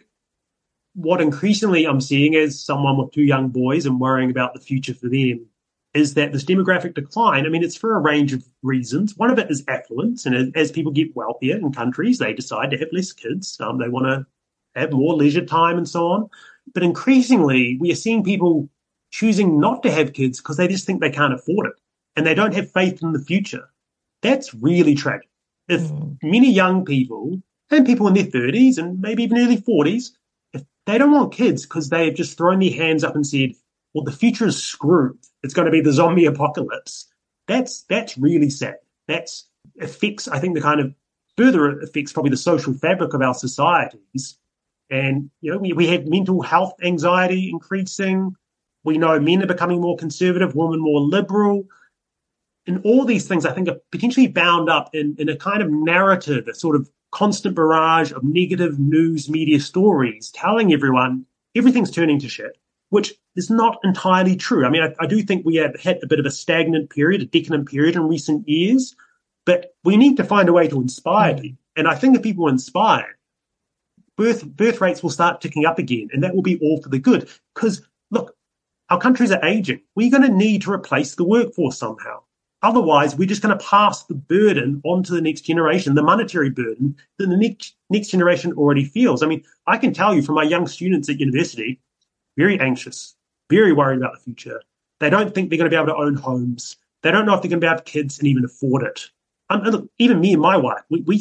what increasingly I'm seeing as someone with two young boys and worrying about the future for them is that this demographic decline, I mean, it's for a range of reasons. One of it is affluence. And as people get wealthier in countries, they decide to have less kids. They want to have more leisure time and so on. But increasingly, we are seeing people choosing not to have kids because they just think they can't afford it and they don't have faith in the future. That's really tragic. If many young people and people in their 30s and maybe even early 40s, they don't want kids because they've just thrown their hands up and said, well, the future is screwed. It's going to be the zombie apocalypse. That's really sad. That affects, I think, the kind of further affects probably the social fabric of our societies. And, we have mental health anxiety increasing. We know men are becoming more conservative, women more liberal. And all these things, I think, are potentially bound up in a kind of narrative, a sort of constant barrage of negative news media stories telling everyone everything's turning to shit, which is not entirely true. I mean, I do think we have had a bit of a stagnant period, a decadent period in recent years, but we need to find a way to inspire people. And I think if people are inspired, birth rates will start ticking up again, and that will be all for the good. Because, look, our countries are aging. We're going to need to replace the workforce somehow. Otherwise, we're just going to pass the burden on to the next generation, the monetary burden that the next generation already feels. I mean, I can tell you from my young students at university, very anxious, very worried about the future. They don't think they're going to be able to own homes. They don't know if they're going to be able to have kids and even afford it. And look, even me and my wife, we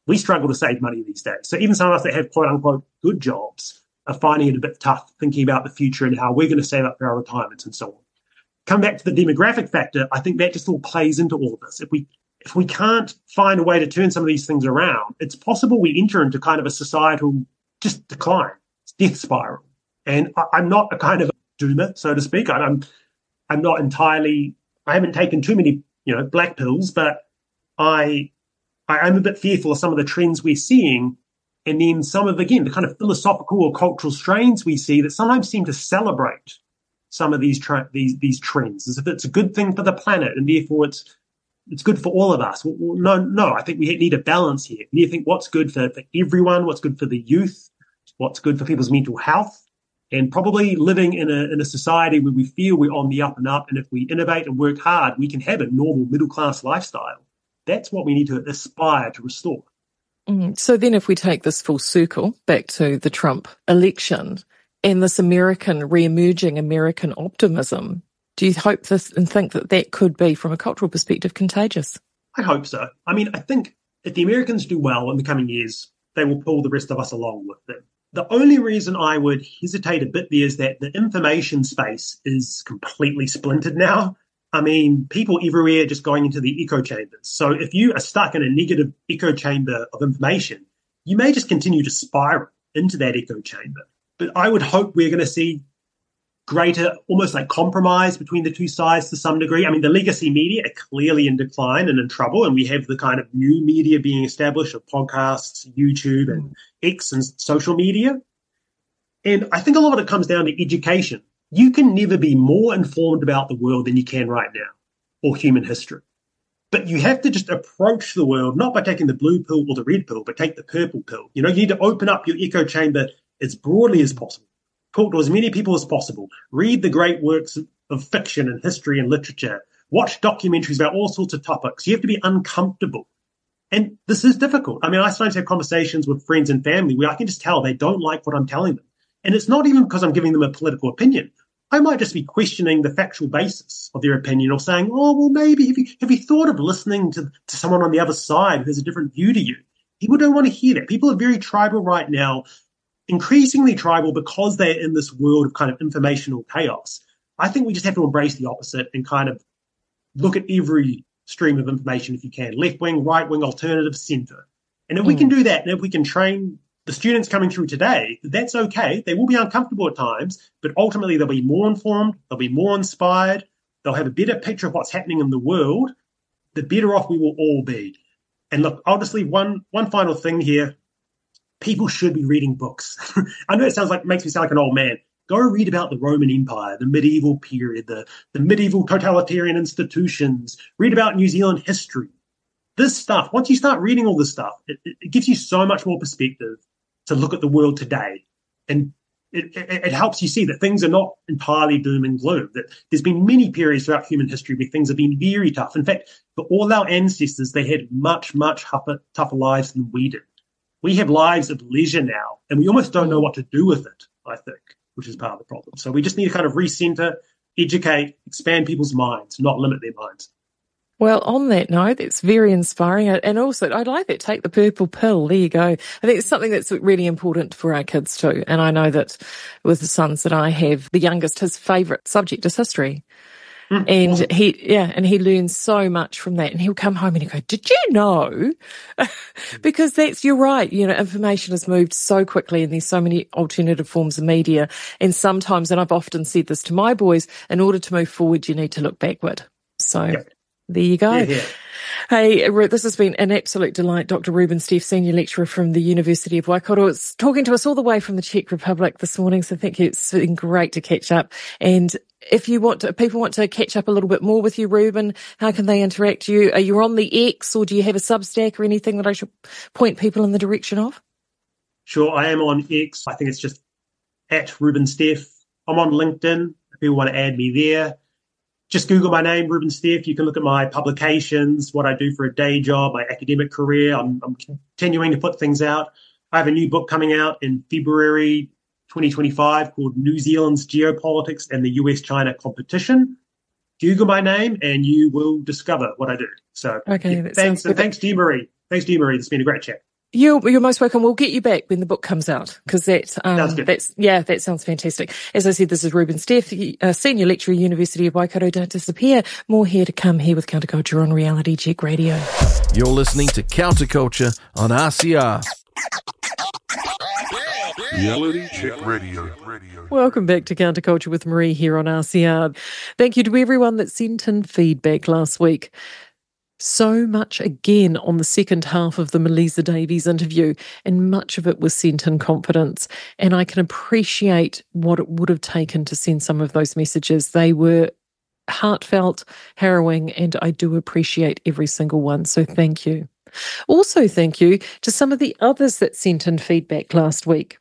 we struggle to save money these days. So even some of us that have quote unquote good jobs are finding it a bit tough thinking about the future and how we're going to save up for our retirements and so on. Come back to the demographic factor, I think that just all plays into all of this. If we can't find a way to turn some of these things around, it's possible we enter into kind of a societal just decline, death spiral. And I'm not a kind of doomer, so to speak. I'm not entirely. I haven't taken too many, black pills, but I'm a bit fearful of some of the trends we're seeing, and then some of, again, the kind of philosophical or cultural strains we see that sometimes seem to celebrate some of these trends as if it's a good thing for the planet, and therefore it's good for all of us. Well, no. I think we need a balance here. We need to think what's good for everyone, what's good for the youth, what's good for people's mental health, and probably living in a society where we feel we're on the up and up, and if we innovate and work hard, we can have a normal middle-class lifestyle. That's what we need to aspire to restore. So then if we take this full circle back to the Trump election and this re-emerging American optimism, do you hope this and think that could be, from a cultural perspective, contagious? I hope so. I mean, I think if the Americans do well in the coming years, they will pull the rest of us along with them. The only reason I would hesitate a bit there is that the information space is completely splintered now. I mean, people everywhere just going into the echo chambers. So if you are stuck in a negative echo chamber of information, you may just continue to spiral into that echo chamber. But I would hope we're going to see greater, almost like compromise between the two sides to some degree. I mean, the legacy media are clearly in decline and in trouble, and we have the kind of new media being established of podcasts, YouTube, and X and social media. And I think a lot of it comes down to education. You can never be more informed about the world than you can right now, or human history. But you have to just approach the world, not by taking the blue pill or the red pill, but take the purple pill. You need to open up your echo chamber as broadly as possible. Talk to as many people as possible. Read the great works of fiction and history and literature. Watch documentaries about all sorts of topics. You have to be uncomfortable. And this is difficult. I mean, I sometimes have conversations with friends and family where I can just tell they don't like what I'm telling them. And it's not even because I'm giving them a political opinion. I might just be questioning the factual basis of their opinion, or saying, oh, well, maybe have you thought of listening to someone on the other side who has a different view to you? People don't want to hear that. People are very tribal right now, increasingly tribal because they're in this world of kind of informational chaos. I think we just have to embrace the opposite and kind of look at every stream of information if you can, left wing, right wing, alternative, center. And if we can do that, and if we can train the students coming through today, that's okay. They will be uncomfortable at times, but ultimately they'll be more informed, they'll be more inspired, they'll have a better picture of what's happening in the world, the better off we will all be. And look, I'll just leave one final thing here. People should be reading books. I know it makes me sound like an old man. Go read about the Roman Empire, the medieval period, the medieval totalitarian institutions. Read about New Zealand history. This stuff, once you start reading all this stuff, it gives you so much more perspective to look at the world today. And it helps you see that things are not entirely doom and gloom, that there's been many periods throughout human history where things have been very tough. In fact, for all our ancestors, they had much, much tougher lives than we did. We have lives of leisure now, and we almost don't know what to do with it, I think, which is part of the problem. So we just need to kind of recenter, educate, expand people's minds, not limit their minds. Well, on that note, it's very inspiring. And also, I'd like that, take the purple pill. There you go. I think it's something that's really important for our kids too. And I know that with the sons that I have, the youngest, his favourite subject is history. And awesome. He learns so much from that. And he'll come home and he'll go, did you know? Because you're right. Information has moved so quickly and there's so many alternative forms of media. And sometimes, and I've often said this to my boys, in order to move forward, you need to look backward. So. Yep. There you go. Yeah. Hey, this has been an absolute delight. Dr. Ruben Steff, Senior Lecturer from the University of Waikato, is talking to us all the way from the Czech Republic this morning. So thank you. It's been great to catch up. And if people want to catch up a little bit more with you, Ruben, how can they interact with you? Are you on the X, or do you have a Substack or anything that I should point people in the direction of? Sure. I am on X. I think it's just at Ruben Steff. I'm on LinkedIn if people want to add me there. Just Google my name, Ruben Steff. You can look at my publications, what I do for a day job, my academic career. I'm continuing to put things out. I have a new book coming out in February 2025 called New Zealand's Geopolitics and the US-China Competition. Google my name and you will discover what I do. So okay, thanks to you, Marie. Thanks to you, Marie. It's been a great chat. You're most welcome. We'll get you back when the book comes out, because that sounds fantastic. As I said, this is Ruben Steph, Senior Lecturer, University of Waikato. Don't disappear. More here to come here with Counterculture on Reality Check Radio. You're listening to Counterculture on RCR. Reality Check Radio. Welcome back to Counterculture with Marie here on RCR. Thank you to everyone that sent in feedback last week. So much again on the second half of the Melissa Davies interview, and much of it was sent in confidence. And I can appreciate what it would have taken to send some of those messages. They were heartfelt, harrowing, and I do appreciate every single one. So thank you. Also, thank you to some of the others that sent in feedback last week.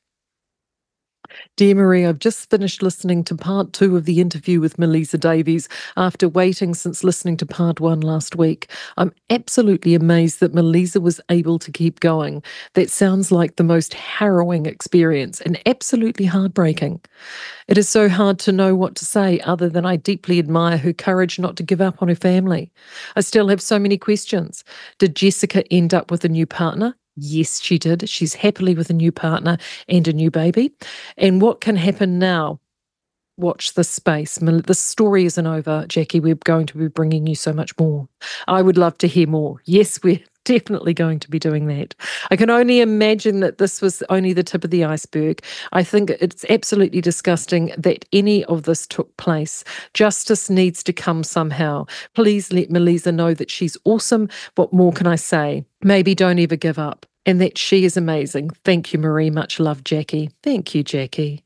Dear Marie, I've just finished listening to part 2 of the interview with Melissa Davies after waiting since listening to part 1 last week. I'm absolutely amazed that Melissa was able to keep going. That sounds like the most harrowing experience and absolutely heartbreaking. It is so hard to know what to say other than I deeply admire her courage not to give up on her family. I still have so many questions. Did Jessica end up with a new partner? Yes, she did. She's happily with a new partner and a new baby. And what can happen now? Watch this space. The story isn't over, Jackie. We're going to be bringing you so much more. I would love to hear more. Yes, we're definitely going to be doing that. I can only imagine that this was only the tip of the iceberg. I think it's absolutely disgusting that any of this took place. Justice needs to come somehow. Please let Melissa know that she's awesome. What more can I say? Maybe don't ever give up. And that she is amazing. Thank you, Marie. Much love, Jackie. Thank you, Jackie.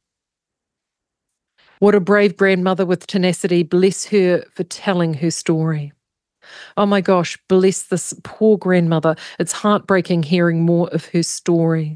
What a brave grandmother with tenacity. Bless her for telling her story. Oh my gosh, bless this poor grandmother. It's heartbreaking hearing more of her story.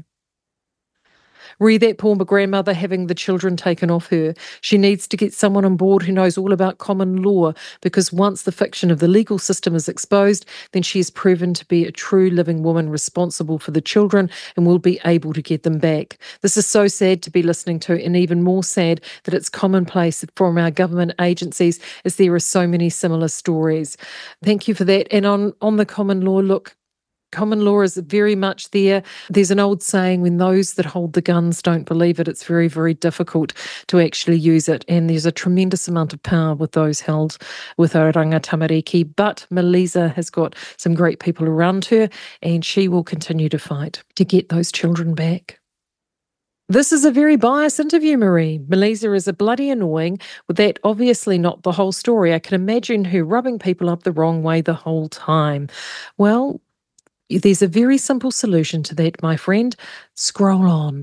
Re that poor grandmother having the children taken off her. She needs to get someone on board who knows all about common law, because once the fiction of the legal system is exposed, then she is proven to be a true living woman responsible for the children and will be able to get them back. This is so sad to be listening to, and even more sad that it's commonplace from our government agencies, as there are so many similar stories. Thank you for that. And on the common law, look, common law is very much there. There's an old saying, when those that hold the guns don't believe it, it's very, very difficult to actually use it. And there's a tremendous amount of power with those held with our rangatamariki. But Melissa has got some great people around her, and she will continue to fight to get those children back. This is a very biased interview, Marie. Melissa is a bloody annoying, with that obviously not the whole story. I can imagine her rubbing people up the wrong way the whole time. Well, there's a very simple solution to that, my friend. Scroll on.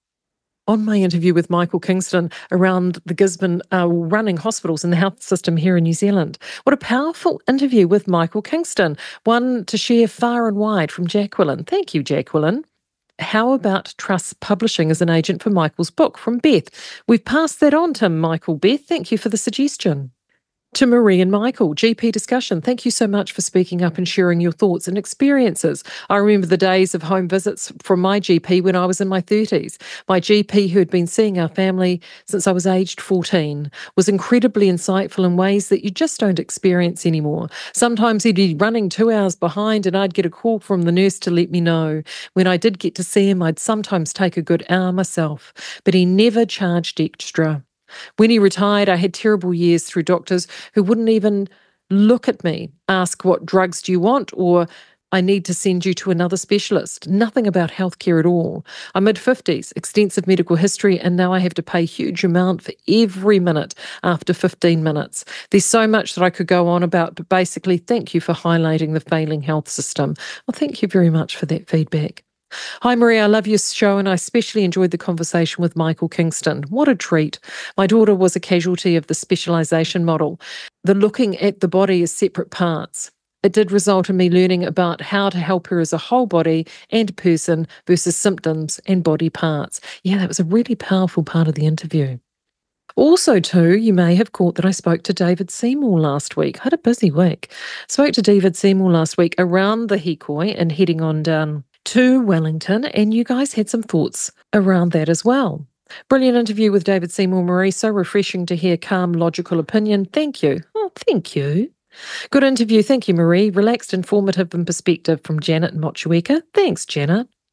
On my interview with Michael Kingston around the Gisborne running hospitals and the health system here in New Zealand. What a powerful interview with Michael Kingston. One to share far and wide from Jacqueline. Thank you, Jacqueline. How about Truss Publishing as an agent for Michael's book from Beth? We've passed that on to Michael. Beth, thank you for the suggestion. To Marie and Michael, GP discussion. Thank you so much for speaking up and sharing your thoughts and experiences. I remember the days of home visits from my GP when I was in my 30s. My GP, who had been seeing our family since I was aged 14, was incredibly insightful in ways that you just don't experience anymore. Sometimes he'd be running 2 hours behind and I'd get a call from the nurse to let me know. When I did get to see him, I'd sometimes take a good hour myself, but he never charged extra. When he retired, I had terrible years through doctors who wouldn't even look at me, ask what drugs do you want, or I need to send you to another specialist. Nothing about healthcare at all. I'm mid-50s, extensive medical history, and now I have to pay a huge amount for every minute after 15 minutes. There's so much that I could go on about, but basically, thank you for highlighting the failing health system. Well, thank you very much for that feedback. Hi, Maria. I love your show, and I especially enjoyed the conversation with Michael Kingston. What a treat. My daughter was a casualty of the specialisation model, the looking at the body as separate parts. It did result in me learning about how to help her as a whole body and person versus symptoms and body parts. Yeah, that was a really powerful part of the interview. Also, too, you may have caught that I spoke to David Seymour last week. I had a busy week. Spoke to David Seymour last week around the Hikoi and heading on down to Wellington, and you guys had some thoughts around that as well. Brilliant interview with David Seymour, Marie. So refreshing to hear calm, logical opinion. Thank you. Oh, thank you. Good interview. Thank you, Marie. Relaxed, informative, and perspective from Janet and Motueka. Thanks, Janet.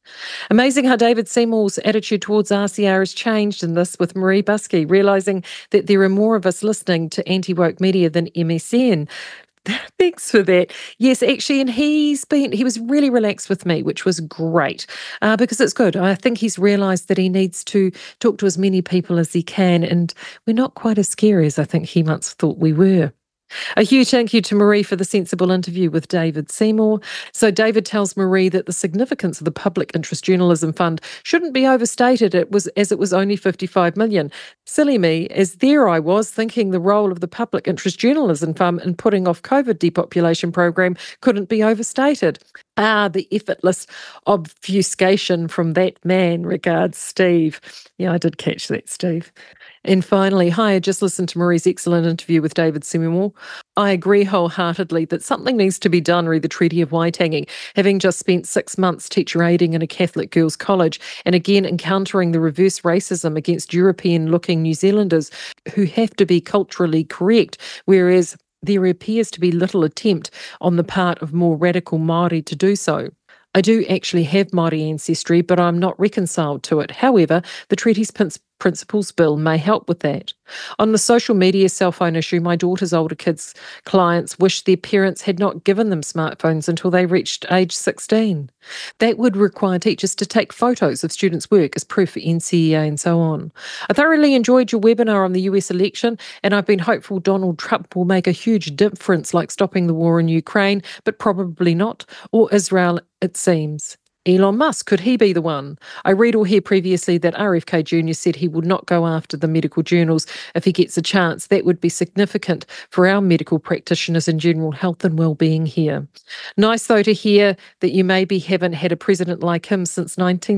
Amazing how David Seymour's attitude towards RCR has changed in this, with Marie Buskey realising that there are more of us listening to anti-woke media than MSN. Thanks for that. Yes, actually, and he was really relaxed with me, which was great, because it's good. I think he's realised that he needs to talk to as many people as he can, and we're not quite as scary as I think he once thought we were. A huge thank you to Marie for the sensible interview with David Seymour. So David tells Marie that the significance of the Public Interest Journalism Fund shouldn't be overstated. It was only 55 million. Silly me, as there I was thinking the role of the Public Interest Journalism Fund in putting off COVID depopulation program couldn't be overstated. The effortless obfuscation from that man. Regards, Steve. Yeah, I did catch that, Steve. And finally, hi, I just listened to Marie's excellent interview with David Seymour. I agree wholeheartedly that something needs to be done re the Treaty of Waitangi, having just spent 6 months teacher aiding in a Catholic girls' college and again encountering the reverse racism against European-looking New Zealanders who have to be culturally correct, whereas there appears to be little attempt on the part of more radical Māori to do so. I do actually have Māori ancestry, but I'm not reconciled to it. However, the treaty's principles bill may help with that. On the social media cell phone issue, my daughter's older kids' clients wish their parents had not given them smartphones until they reached age 16. That would require teachers to take photos of students' work as proof for NCEA and so on. I thoroughly enjoyed your webinar on the US election, and I've been hopeful Donald Trump will make a huge difference, like stopping the war in Ukraine, but probably not, or Israel, it seems. Elon Musk, could he be the one? I read or hear previously that RFK Jr. said he would not go after the medical journals if he gets a chance. That would be significant for our medical practitioners and general health and well-being here. Nice, though, to hear that you maybe haven't had a president like him since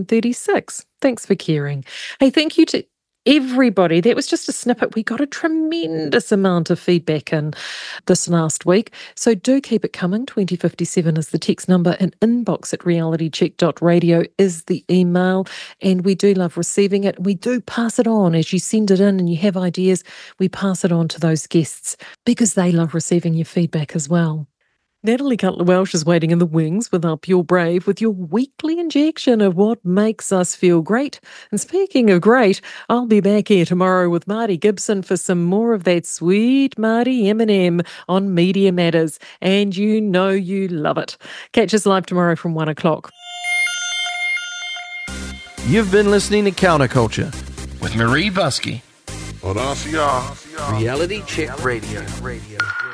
1936. Thanks for caring. Hey, thank you to everybody. That was just a snippet. We got a tremendous amount of feedback in this last week. So do keep it coming. 2057 is the text number, and inbox@realitycheck.radio is the email. And we do love receiving it. We do pass it on as you send it in and you have ideas. We pass it on to those guests because they love receiving your feedback as well. Natalie Cutler-Welsh is waiting in the wings with Up Your Brave with your weekly injection of what makes us feel great. And speaking of great, I'll be back here tomorrow with Marty Gibson for some more of that sweet Marty M&M on Media Matters. And you know you love it. Catch us live tomorrow from 1 o'clock. You've been listening to Counterculture with Marie Buskey On RCR. Reality Check Radio.